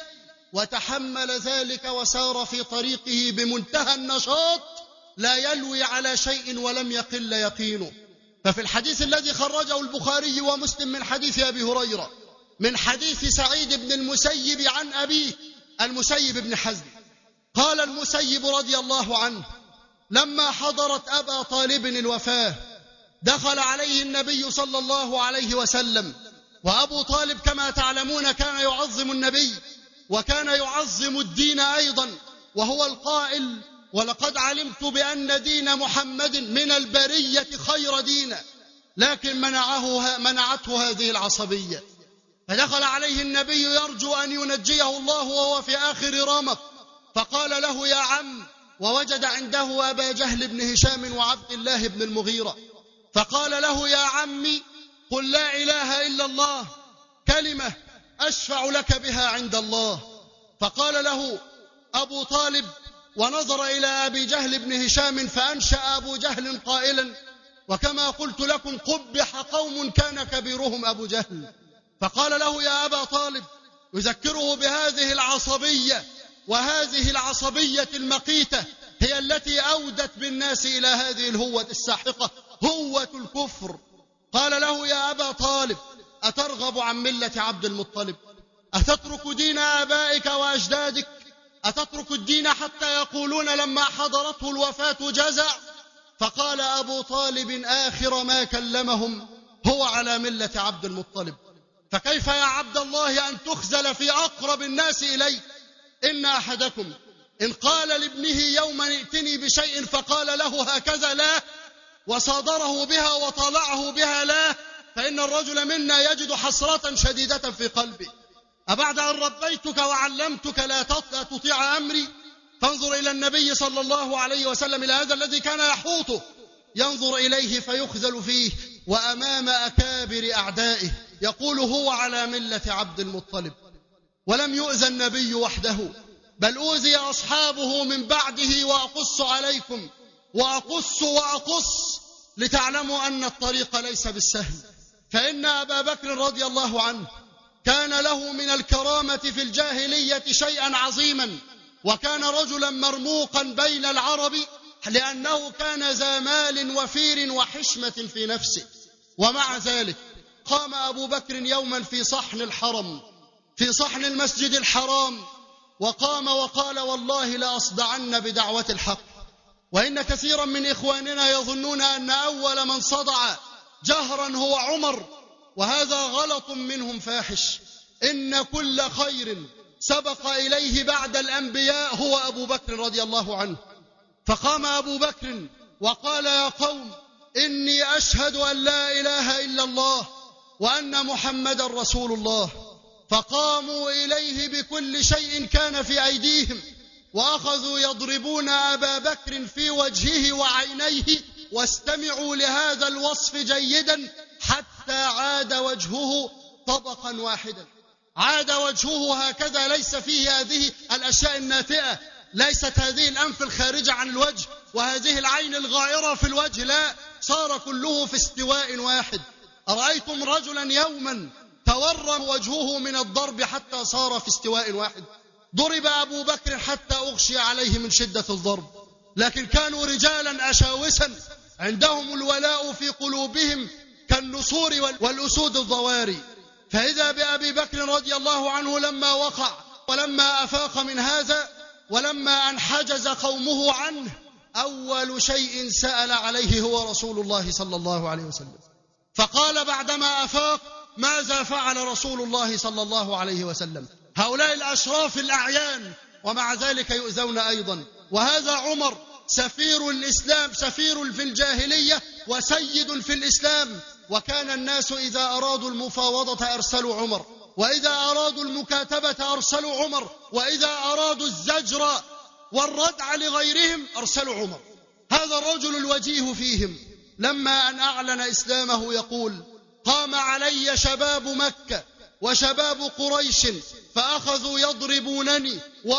S2: وتحمل ذلك وسار في طريقه بمنتهى النشاط لا يلوي على شيء ولم يقل يقينه. ففي الحديث الذي خرجه البخاري ومسلم من حديث أبي هريرة من حديث سعيد بن المسيب عن أبيه المسيب بن حزم، قال المسيب رضي الله عنه: لما حضرت أبا طالب الوفاة دخل عليه النبي صلى الله عليه وسلم، وأبو طالب كما تعلمون كان يعظم النبي وكان يعظم الدين أيضا، وهو القائل: ولقد علمت بأن دين محمد من البرية خير دينا، لكن منعته هذه العصبية. فدخل عليه النبي يرجو أن ينجيه الله وهو في آخر رمق، فقال له يا عم، ووجد عنده أبا جهل بن هشام وعبد الله بن المغيرة، فقال له يا عمي قل لا إله إلا الله، كلمة أشفع لك بها عند الله. فقال له أبو طالب، ونظر إلى أبي جهل بن هشام فأنشأ أبو جهل قائلا: وكما قلت لكم قبح قوم كان كبيرهم أبو جهل. فقال له يا أبا طالب، يذكره بهذه العصبية، وهذه العصبية المقيتة هي التي أودت بالناس إلى هذه الهوة الساحقة، هوة الكفر. قال له يا أبا طالب، أترغب عن ملة عبد المطلب؟ أتترك دين آبائك وأجدادك؟ أتترك الدين حتى يقولون لما حضرته الوفاة جزع؟ فقال أبو طالب آخر ما كلمهم: هو على ملة عبد المطلب. فكيف يا عبد الله أن تخزل في أقرب الناس إليك؟ إن أحدكم إن قال لابنه يوما ائتني بشيء فقال له هكذا لا، وصادره بها وطلعه بها لا، فإن الرجل منا يجد حسرة شديدة في قلبه. أبعد أن ربيتك وعلمتك لا تطيع أمري؟ فانظر إلى النبي صلى الله عليه وسلم، إلى هذا الذي كان يحوطه، ينظر إليه فيخزل فيه وأمام أكابر أعدائه يقول هو على ملة عبد المطلب. ولم يؤذى النبي وحده، بل أوذي أصحابه من بعده. وأقص عليكم وأقص لتعلموا أن الطريق ليس بالسهل. فإن أبا بكر رضي الله عنه كان له من الكرامة في الجاهلية شيئا عظيما، وكان رجلا مرموقا بين العرب، لأنه كان ذا مال وفير وحشمة في نفسه. ومع ذلك قام أبو بكر يوما في صحن الحرم، في صحن المسجد الحرام، وقام وقال: والله لأصدعن بدعوة الحق. وإن كثيرا من إخواننا يظنون أن أول من صدع جهرا هو عمر، وهذا غلط منهم فاحش. إن كل خير سبق إليه بعد الأنبياء هو أبو بكر رضي الله عنه. فقام أبو بكر وقال: يا قوم، إني أشهد أن لا إله إلا الله وأن محمد رسول الله. فقاموا إليه بكل شيء كان في أيديهم، وأخذوا يضربون أبا بكر في وجهه وعينيه. واستمعوا لهذا الوصف جيدا حتى عاد وجهه طبقا واحدا، عاد وجهه هكذا، ليس فيه هذه الأشياء الناتئة، ليست هذه الأنف الخارجة عن الوجه وهذه العين الغائرة في الوجه، لا، صار كله في استواء واحد. أرأيتم رجلا يوما تورم وجهه من الضرب حتى صار في استواء واحد؟ ضرب أبو بكر حتى أغشي عليه من شدة الضرب، لكن كانوا رجالا أشاوسا عندهم الولاء في قلوبهم كالنسور والأسود الضواري. فإذا بأبي بكر رضي الله عنه لما وقع ولما أفاق من هذا ولما أن حجز قومه عنه، أول شيء سأل عليه هو رسول الله صلى الله عليه وسلم. فقال بعدما أفاق: ماذا فعل رسول الله صلى الله عليه وسلم؟ هؤلاء الأشراف الأعيان ومع ذلك يؤذون أيضا. وهذا عمر سفير الإسلام، سفير في الجاهلية وسيد في الإسلام. وكان الناس إذا أرادوا المفاوضة أرسلوا عمر، وإذا أرادوا المكاتبة أرسلوا عمر، وإذا أرادوا الزجر والردع لغيرهم أرسلوا عمر. هذا الرجل الوجيه فيهم لما أن أعلن إسلامه يقول: قام علي شباب مكة وشباب قريش فأخذوا يضربونني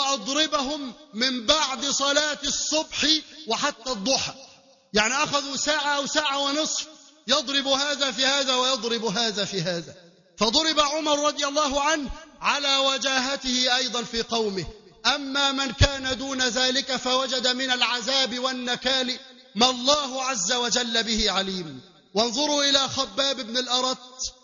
S2: وأضربهم من بعد صلاة الصبح وحتى الضحى، يعني أخذوا ساعة أو ساعة ونصف، يضرب هذا في هذا ويضرب هذا في هذا. فضرب عمر رضي الله عنه على وجاهته أيضا في قومه. أما من كان دون ذلك فوجد من العذاب والنكال ما الله عز وجل به عليم. وانظروا إلى خباب بن الأرت،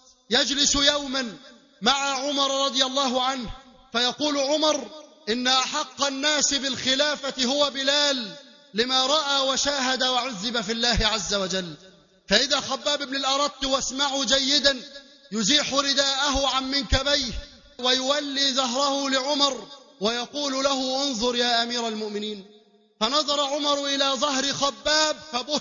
S2: يجلس يوما مع عمر رضي الله عنه، فيقول عمر: إن أحق الناس بالخلافة هو بلال، لما رأى وشاهد وعذب في الله عز وجل. فإذا خباب بن الأرت، واسمعوا جيدا، يزيح رداءه عن منكبيه ويولي ظهره لعمر ويقول له: انظر يا أمير المؤمنين، فنظر عمر إلى ظهر خباب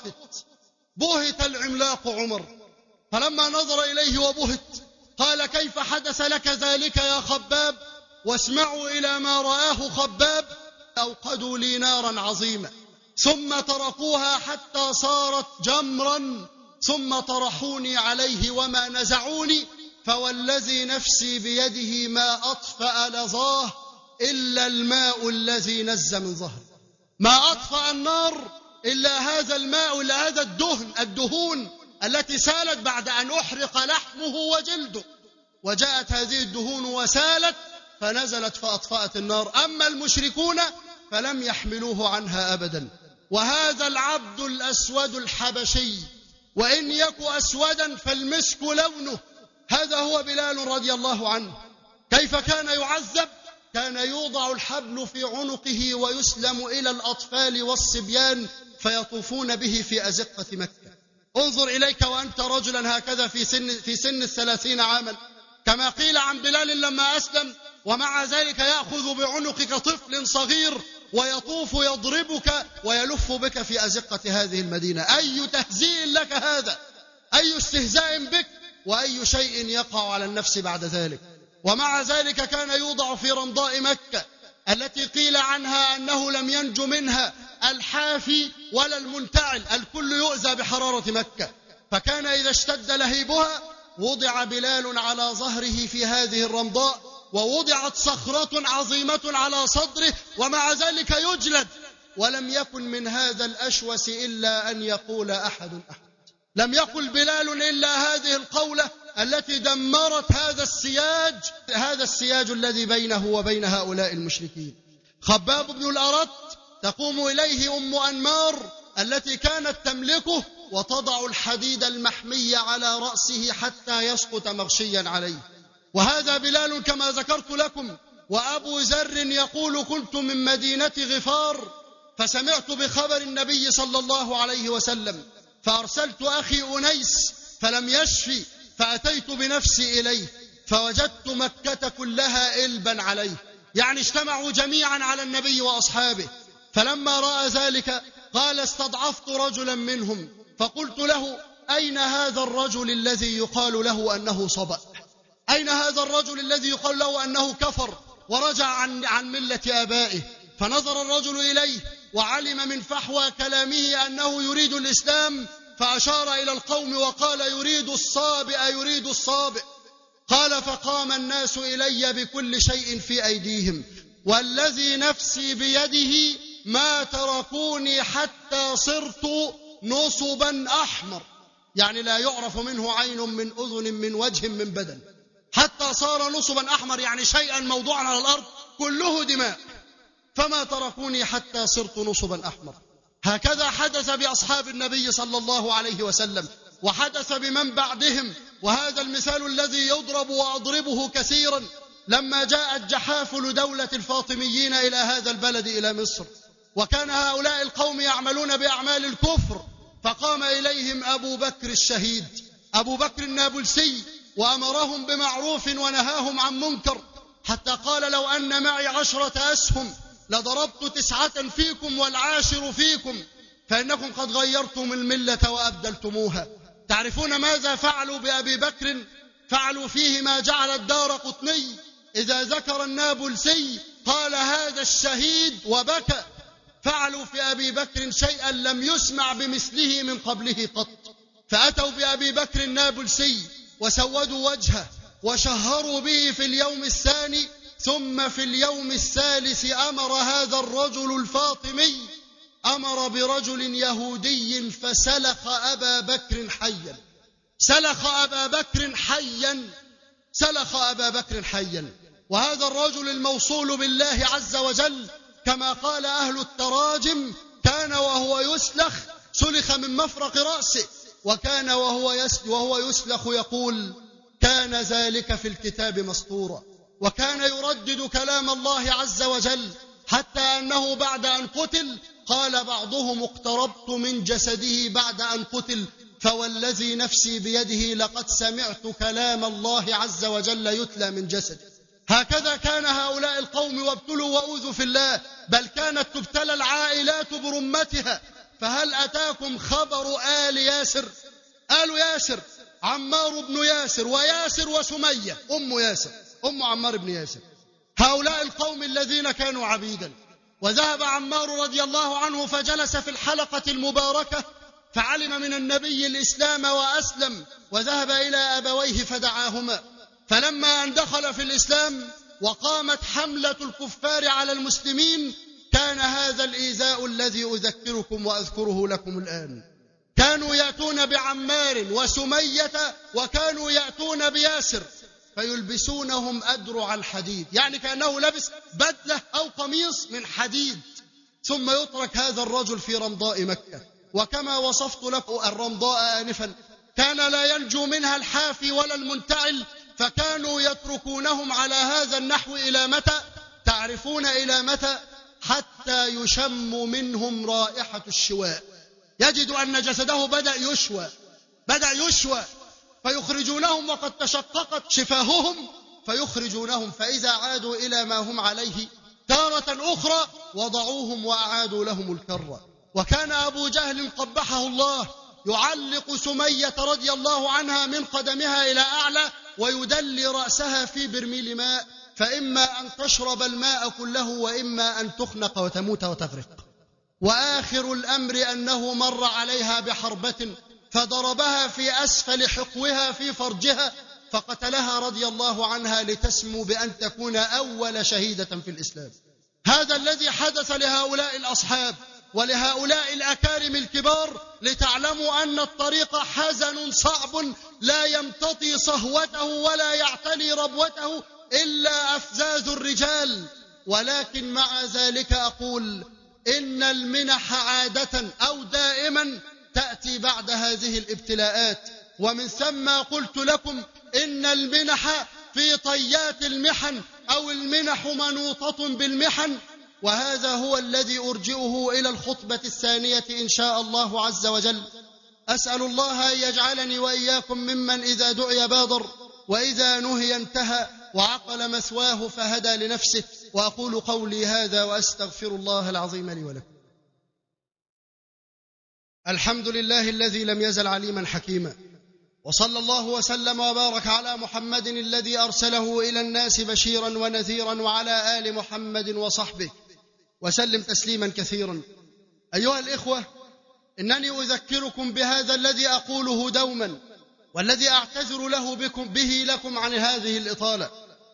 S2: بهت العملاق عمر. فلما نظر إليه وبهت قال: كيف حدث لك ذلك يا خباب؟ واسمعوا إلى ما رآه خباب: أوقدوا لي نارا عظيمة ثم تركوها حتى صارت جمرا ثم طرحوني عليه وما نزعوني، فوالذي نفسي بيده ما أطفأ لظاه إلا الماء الذي نز من ظهر. ما أطفأ النار إلا هذا الماء، إلا هذا الدهون التي سالت بعد أن أحرق لحمه وجلده، وجاءت هذه الدهون وسالت فنزلت فأطفأت النار. أما المشركون فلم يحملوه عنها أبدا. وهذا العبد الأسود الحبشي، وإن يك أسودا فالمسك لونه، هذا هو بلال رضي الله عنه. كيف كان يعذب؟ كان يوضع الحبل في عنقه ويسلم إلى الأطفال والصبيان فيطوفون به في أزقة مكة. انظر إليك وأنت رجلا هكذا في سن 30 عاما، كما قيل عن بلال لما أسلم، ومع ذلك يأخذ بعنقك طفل صغير ويطوف يضربك ويلف بك في أزقة هذه المدينة. أي تهزيء لك هذا، أي استهزاء بك، وأي شيء يقع على النفس بعد ذلك. ومع ذلك كان يوضع في رمضاء مكة التي قيل عنها أنه لم ينج منها الحافي ولا المنتعل، الكل يؤذى بحرارة مكة. فكان إذا اشتد لهيبها وضع بلال على ظهره في هذه الرمضاء، ووضعت صخرة عظيمة على صدره، ومع ذلك يجلد. ولم يكن من هذا الأشوس إلا أن يقول أحد. لم يقل بلال إلا هذه القولة التي دمرت هذا السياج الذي بينه وبين هؤلاء المشركين. خباب بن الأرت تقوم إليه أم أنمار التي كانت تملكه وتضع الحديد المحمي على رأسه حتى يسقط مغشيا عليه. وهذا بلال كما ذكرت لكم. وأبو ذر يقول: كنت من مدينة غفار فسمعت بخبر النبي صلى الله عليه وسلم، فأرسلت أخي أنيس فلم يشفي، فأتيت بنفسي إليه فوجدت مكة كلها إلبا عليه، يعني اجتمعوا جميعا على النبي وأصحابه. فلما رأى ذلك قال: استضعفت رجلا منهم فقلت له: أين هذا الرجل الذي يقال له أنه صبأ؟ أين هذا الرجل الذي يقال له أنه كفر ورجع عن ملة آبائه؟ فنظر الرجل إليه وعلم من فحوى كلامه أنه يريد الإسلام، فأشار إلى القوم وقال: يريد الصابئ يريد الصابئ. قال: فقام الناس إلي بكل شيء في أيديهم، والذي نفسي بيده ما تركوني حتى صرت نصبا أحمر، يعني لا يعرف منه عين من أذن من وجه من بدن، حتى صار نصبا أحمر، يعني شيئا موضوعا على الأرض كله دماء، فما تركوني حتى صرت نصبا أحمر. هكذا حدث بأصحاب النبي صلى الله عليه وسلم، وحدث بمن بعدهم. وهذا المثال الذي يضرب وأضربه كثيرا لما جاءت جحافل دولة الفاطميين إلى هذا البلد، إلى مصر، وكان هؤلاء القوم يعملون بأعمال الكفر، فقام إليهم أبو بكر الشهيد، أبو بكر النابلسي، وأمرهم بمعروف ونهاهم عن منكر، حتى قال: لو أن معي 10 أسهم لضربت 9 فيكم والعاشر فيكم، فإنكم قد غيرتم الملة وأبدلتموها. تعرفون ماذا فعلوا بأبي بكر؟ فعلوا فيه ما جعل الدارقطني إذا ذكر النابلسي قال: هذا الشهيد، وبكى. فعلوا في أبي بكر شيئا لم يسمع بمثله من قبله قط. فأتوا بأبي بكر النابلسي وسودوا وجهه وشهروا به في اليوم الثاني، ثم في اليوم الثالث أمر هذا الرجل الفاطمي، أمر برجل يهودي فسلخ أبا بكر حيا، سلخ أبا بكر حيا، سلخ أبا بكر حيا. وهذا الرجل الموصول بالله عز وجل كما قال أهل التراجم: كان وهو يسلخ سلخ من مفرق رأسه، وكان وهو يسلخ يقول: كان ذلك في الكتاب مسطورا. وكان يردد كلام الله عز وجل، حتى أنه بعد أن قتل قال بعضهم: اقتربت من جسده بعد أن قتل، فوالذي نفسي بيده لقد سمعت كلام الله عز وجل يتلى من جسده. هكذا كان هؤلاء القوم وابتلوا وأوذوا في الله، بل كانت تبتلى العائلات برمتها. فهل أتاكم خبر آل ياسر؟ آل ياسر عمار بن ياسر وياسر وسمية أم ياسر، أم عمار بن ياسر، هؤلاء القوم الذين كانوا عبيدا. وذهب عمار رضي الله عنه فجلس في الحلقة المباركة، فعلم من النبي الإسلام وأسلم، وذهب إلى أبويه فدعاهما. فلما أن دخل في الإسلام وقامت حملة الكفار على المسلمين، كان هذا الإيذاء الذي أذكركم وأذكره لكم الآن. كانوا يأتون بعمار وسمية، وكانوا يأتون بياسر فيلبسونهم أدرع الحديد، يعني كأنه لبس بدلة أو قميص من حديد، ثم يترك هذا الرجل في رمضاء مكة. وكما وصفت لكم الرمضاء آنفا، كان لا ينجو منها الحافي ولا المنتعل، فكانوا يتركونهم على هذا النحو إلى متى؟ تعرفون إلى متى؟ حتى يشم منهم رائحة الشواء، يجد أن جسده بدأ يشوى فيخرجونهم وقد تشققت شفاههم، فيخرجونهم، فإذا عادوا إلى ما هم عليه تارة أخرى وضعوهم وأعادوا لهم الكرة. وكان أبو جهل قبحه الله يعلق سمية رضي الله عنها من قدمها إلى أعلى ويدلي رأسها في برميل ماء، فإما أن تشرب الماء كله وإما أن تخنق وتموت وتغرق. وآخر الأمر أنه مر عليها بحربة فضربها في أسفل حقوها في فرجها فقتلها رضي الله عنها لتسمو بأن تكون أول شهيدة في الإسلام. هذا الذي حدث لهؤلاء الأصحاب ولهؤلاء الأكارم الكبار، لتعلموا أن الطريق حزن صعب لا يمتطي صهوته ولا يعتلي ربوته إلا أفزاز الرجال. ولكن مع ذلك أقول إن المنح عادة أو دائما تأتي بعد هذه الابتلاءات، ومن ثم قلت لكم إن المنح في طيات المحن أو المنح منوطة بالمحن. وهذا هو الذي أرجئه إلى الخطبة الثانية إن شاء الله عز وجل. أسأل الله أن يجعلني وإياكم ممن إذا دعي بادر وإذا نهي انتهى وعقل مثواه فهدى لنفسه. وأقول قولي هذا وأستغفر الله العظيم لي ولكم. الحمد لله الذي لم يزل عليما حكيما، وصلى الله وسلم وبارك على محمد الذي أرسله إلى الناس بشيرا ونذيرا، وعلى آل محمد وصحبه وسلم تسليما كثيرا. أيها الإخوة، إنني أذكركم بهذا الذي أقوله دوما والذي أعتذر به لكم عن هذه الإطالة.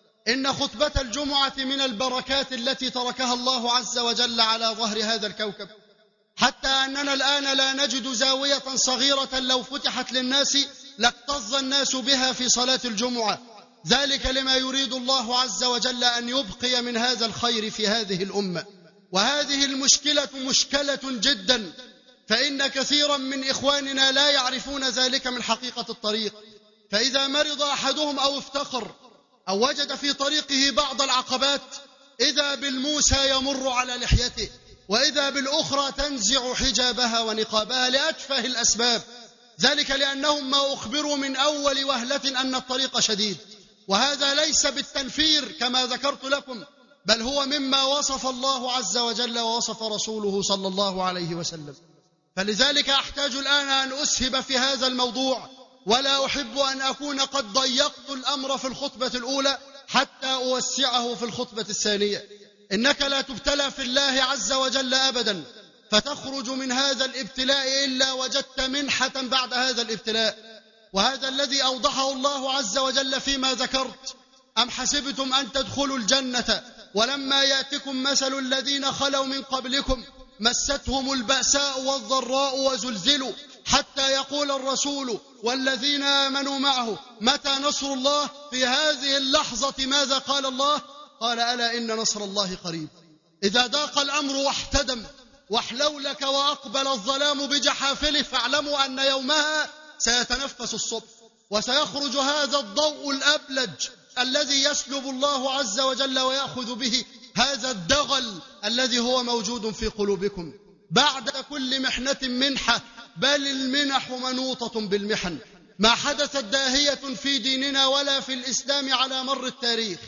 S2: إن خطبة الجمعة من البركات التي تركها الله عز وجل على ظهر هذا الكوكب، حتى أننا الآن لا نجد زاوية صغيرة لو فتحت للناس لاكتظ الناس بها في صلاة الجمعة، ذلك لما يريد الله عز وجل أن يبقي من هذا الخير في هذه الأمة. وهذه المشكلة مشكلة جدا، فإن كثيرا من إخواننا لا يعرفون ذلك من حقيقة الطريق. فإذا مرض أحدهم أو افتقر أو وجد في طريقه بعض العقبات، إذا بالموسى يمر على لحيته، وإذا بالأخرى تنزع حجابها ونقابها لأتفه الأسباب، ذلك لأنهم ما أخبروا من أول وهلة أن الطريق شديد. وهذا ليس بالتنفير كما ذكرت لكم، بل هو مما وصف الله عز وجل ووصف رسوله صلى الله عليه وسلم. فلذلك أحتاج الآن أن أسهب في هذا الموضوع، ولا أحب أن أكون قد ضيقت الأمر في الخطبة الأولى حتى أوسعه في الخطبة الثانية. إنك لا تبتلى في الله عز وجل أبدا فتخرج من هذا الابتلاء إلا وجدت منحة بعد هذا الابتلاء. وهذا الذي أوضحه الله عز وجل فيما ذكرت: أم حسبتم أن تدخلوا الجنة ولما يأتكم مثل الذين خلوا من قبلكم مستهم البأساء والضراء وزلزلوا حتى يقول الرسول والذين آمنوا معه متى نصر الله. في هذه اللحظة ماذا قال الله؟ قال: ألا إن نصر الله قريب. إذا ضاق الأمر واحتدم واحلولك وأقبل الظلام بجحافله، فاعلموا أن يومها سيتنفس الصبح، وسيخرج هذا الضوء الأبلج الذي يسلب الله عز وجل ويأخذ به هذا الدغل الذي هو موجود في قلوبكم. بعد كل محنة منحة، بل المنح منوطة بالمحن. ما حدثت داهية في ديننا ولا في الإسلام على مر التاريخ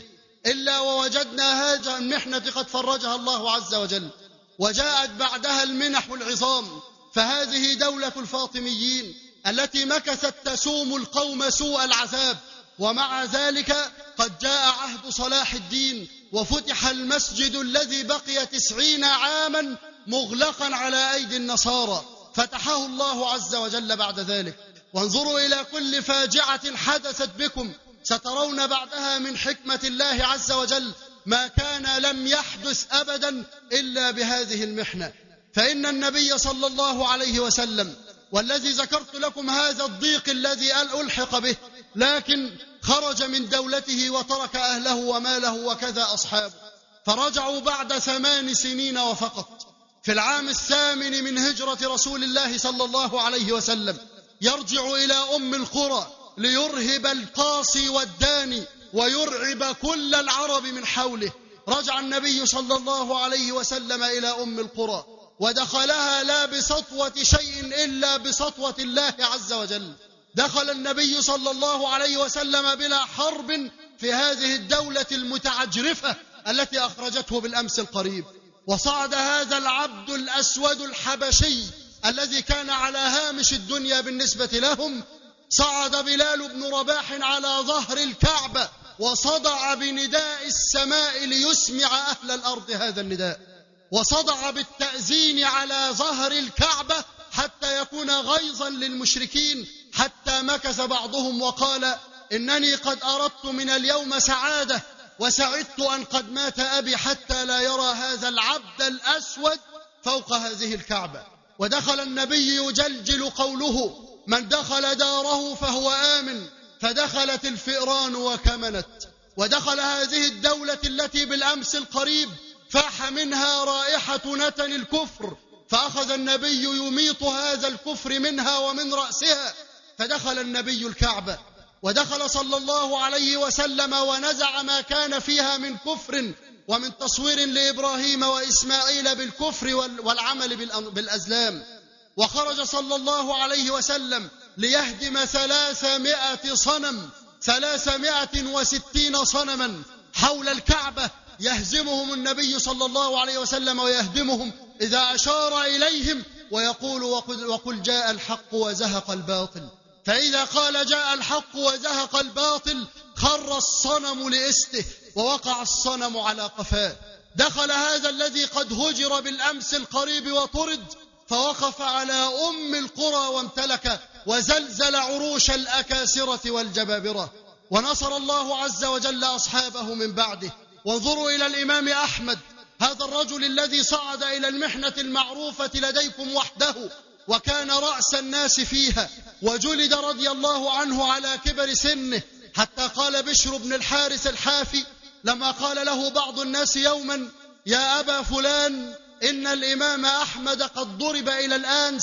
S2: إلا ووجدنا هذه المحنة قد فرجها الله عز وجل، وجاءت بعدها المنح العظام. فهذه دولة الفاطميين التي مكثت تسوم القوم سوء العذاب، ومع ذلك قد جاء عهد صلاح الدين وفتح المسجد الذي بقي 90 عاما مغلقا على أيدي النصارى، فتحه الله عز وجل بعد ذلك. وانظروا إلى كل فاجعة حدثت بكم، سترون بعدها من حكمة الله عز وجل ما كان لم يحدث أبدا إلا بهذه المحنة. فإن النبي صلى الله عليه وسلم، والذي ذكرت لكم هذا الضيق الذي ألحق به، لكن خرج من دولته وترك أهله وماله وكذا أصحابه، فرجعوا بعد 8 سنين وفقط. في العام 8 من هجرة رسول الله صلى الله عليه وسلم يرجع إلى أم القرى ليرهب القاصي والداني ويرعب كل العرب من حوله. رجع النبي صلى الله عليه وسلم إلى أم القرى ودخلها لا بسطوة شيء إلا بسطوة الله عز وجل. دخل النبي صلى الله عليه وسلم بلا حرب في هذه الدولة المتعجرفة التي أخرجته بالأمس القريب. وصعد هذا العبد الأسود الحبشي الذي كان على هامش الدنيا بالنسبة لهم، صعد بلال بن رباح على ظهر الكعبة وصدع بنداء السماء ليسمع أهل الأرض هذا النداء، وصدع بالتأذين على ظهر الكعبة حتى يكون غيظا للمشركين، حتى مكث بعضهم وقال: إنني قد أردت من اليوم سعادة، وسعدت أن قد مات أبي حتى لا يرى هذا العبد الأسود فوق هذه الكعبة. ودخل النبي يجلجل قوله: من دخل داره فهو آمن، فدخلت الفئران وكمنت. ودخل هذه الدولة التي بالأمس القريب فاح منها رائحة نتن الكفر، فأخذ النبي يميط هذا الكفر منها ومن رأسها. فدخل النبي الكعبة، ودخل صلى الله عليه وسلم ونزع ما كان فيها من كفر ومن تصوير لإبراهيم وإسماعيل بالكفر والعمل بالأزلام. وخرج صلى الله عليه وسلم ليهدم 300 صنم، 360 صنما حول الكعبة يهزمهم النبي صلى الله عليه وسلم ويهدمهم إذا أشار إليهم ويقول: وقل جاء الحق وزهق الباطل. فإذا قال جاء الحق وزهق الباطل خر الصنم لإسته ووقع الصنم على قفاه. دخل هذا الذي قد هجر بالأمس القريب وطرد، فوقف على أم القرى وامتلك وزلزل عروش الأكاسرة والجبابرة، ونصر الله عز وجل أصحابه من بعده. وانظروا إلى الإمام أحمد، هذا الرجل الذي صعد إلى المحنة المعروفة لديكم وحده، وكان رأس الناس فيها، وجلد رضي الله عنه على كبر سنه، حتى قال بشر بن الحارث الحافي لما قال له بعض الناس يوما: يا أبا فلان، إن الإمام أحمد قد ضرب إلى الآن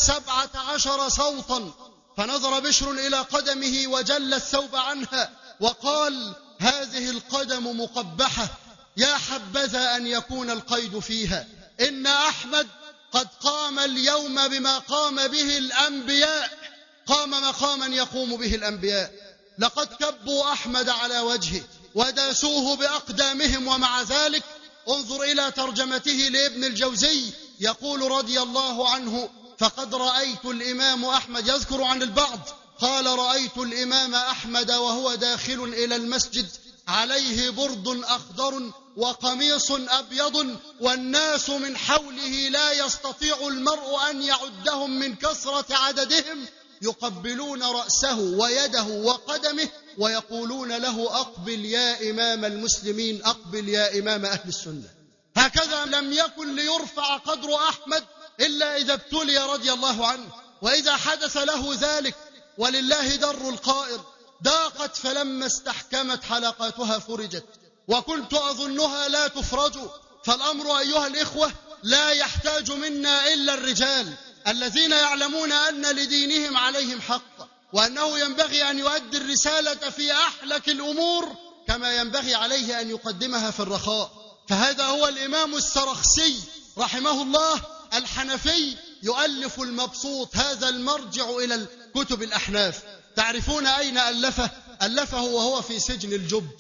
S2: 17 صوتا. فنظر بشر إلى قدمه وجل الثوب عنها وقال: هذه القدم مقبحة، يا حبذا أن يكون القيد فيها. إن أحمد قد قام اليوم بما قام به الأنبياء، قام مقاما يقوم به الأنبياء. لقد كبوا أحمد على وجهه وداسوه بأقدامهم، ومع ذلك انظر إلى ترجمته لابن الجوزي، يقول رضي الله عنه: فقد رأيت الإمام أحمد، يذكر عن البعض، قال: رأيت الإمام أحمد وهو داخل إلى المسجد عليه برد أخضر وقميص أبيض، والناس من حوله لا يستطيع المرء أن يعدهم من كثرة عددهم، يقبلون رأسه ويده وقدمه ويقولون له: أقبل يا إمام المسلمين، أقبل يا إمام أهل السنة. هكذا لم يكن ليرفع قدر أحمد إلا إذا ابتلي رضي الله عنه، وإذا حدث له ذلك. ولله در القائر: ضاقت فلما استحكمت حلقاتها فرجت، وكنت أظنها لا تفرج. فالأمر أيها الإخوة لا يحتاج منا إلا الرجال الذين يعلمون أن لدينهم عليهم حق، وأنه ينبغي أن يؤدي الرسالة في أحلك الأمور كما ينبغي عليه أن يقدمها في الرخاء. فهذا هو الإمام السرخسي رحمه الله الحنفي يؤلف المبسوط، هذا المرجع إلى الكتب الأحناف. تعرفون أين ألفه؟ ألفه وهو في سجن الجب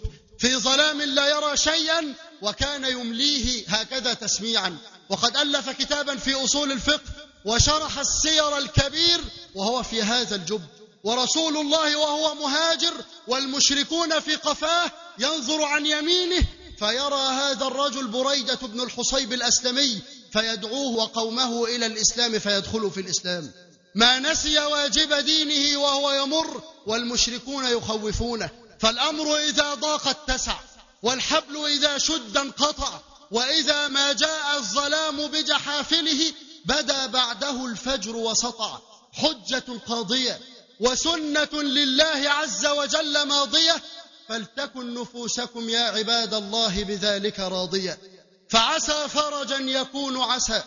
S2: في ظلام لا يرى شيئا، وكان يمليه هكذا تسميعا. وقد ألف كتابا في أصول الفقه وشرح السير الكبير وهو في هذا الجب، ورسول الله وهو مهاجر والمشركون في قفاه ينظر عن يمينه فيرى هذا الرجل بريدة بن الحصيب الأسلمي فيدعوه وقومه إلى الإسلام فيدخلوا في الإسلام. ما نسي واجب دينه وهو يمر والمشركون يخوفونه. فالأمر إذا ضاق اتسع، والحبل إذا شد انقطع، وإذا ما جاء الظلام بجحافله بدا بعده الفجر وسطع. حجة قاضية وسنة لله عز وجل ماضية، فلتكن نفوسكم يا عباد الله بذلك راضية. فعسى فرجا يكون عسى،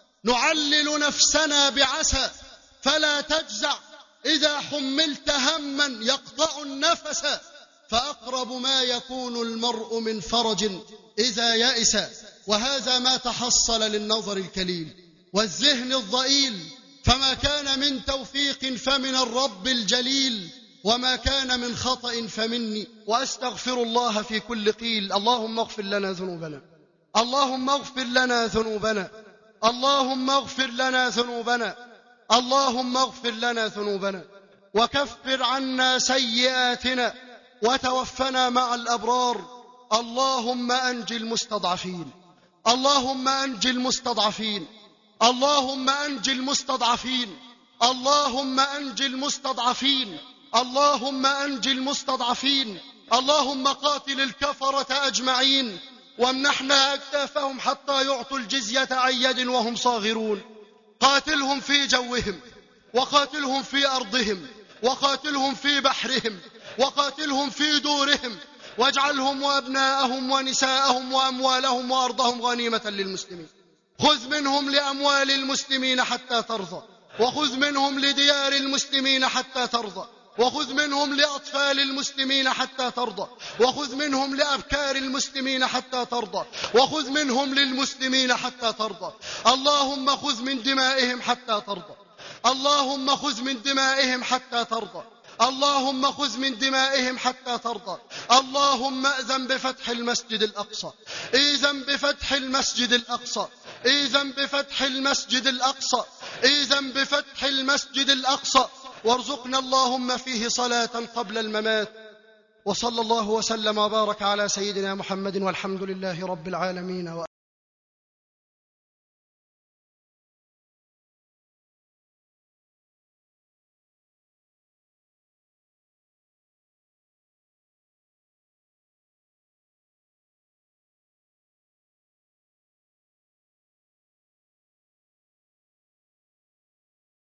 S2: نعلل نفسنا بعسى، فلا تجزع إذا حملت هما يقطع النفس، فأقرب ما يكون المرء من فرج إذا يأس. وهذا ما تحصل للنظر الكليل والذهن الضئيل، فما كان من توفيق فمن الرب الجليل، وما كان من خطأ فمني، وأستغفر الله في كل قيل. اللهم اغفر لنا ذنوبنا، اللهم اغفر لنا ذنوبنا، اللهم اغفر لنا ذنوبنا، اللهم اغفر لنا ذنوبنا، وكفر عنا سيئاتنا، وتوفنا مع الأبرار. اللهم أنجِ المستضعفين، اللهم أنجِ المستضعفين، اللهم أنجِ المستضعفين، اللهم أنجِ المستضعفين، اللهم أنجِ المستضعفين. اللهم قاتل الكفرة أجمعين، وامنحنا أكتافهم حتى يعطوا الجزية عن يد وهم صاغرون. قاتلهم في جوهم، وقاتلهم في أرضهم، وقاتلهم في بحرهم، وقاتلهم في دورهم، واجعلهم وأبناءهم ونساءهم وأموالهم وأرضهم غنيمة للمسلمين. خذ منهم لأموال المسلمين حتى ترضى، وخذ منهم لديار المسلمين حتى ترضى، وخذ منهم لأطفال المسلمين حتى ترضى، وخذ منهم لأبكار المسلمين حتى ترضى، وخذ منهم للمسلمين حتى ترضى. اللهم خذ من دمائهم حتى ترضى، اللهم خذ من دمائهم حتى ترضى، اللهم خذ من دمائهم حتى ترضى. اللهم أذن بفتح المسجد الأقصى، إذن بفتح المسجد الأقصى، إذن بفتح المسجد الأقصى، إذن بفتح المسجد الأقصى، وارزقنا اللهم فيه صلاة قبل الممات. وصلى الله وسلم وبارك على سيدنا محمد، والحمد لله رب العالمين.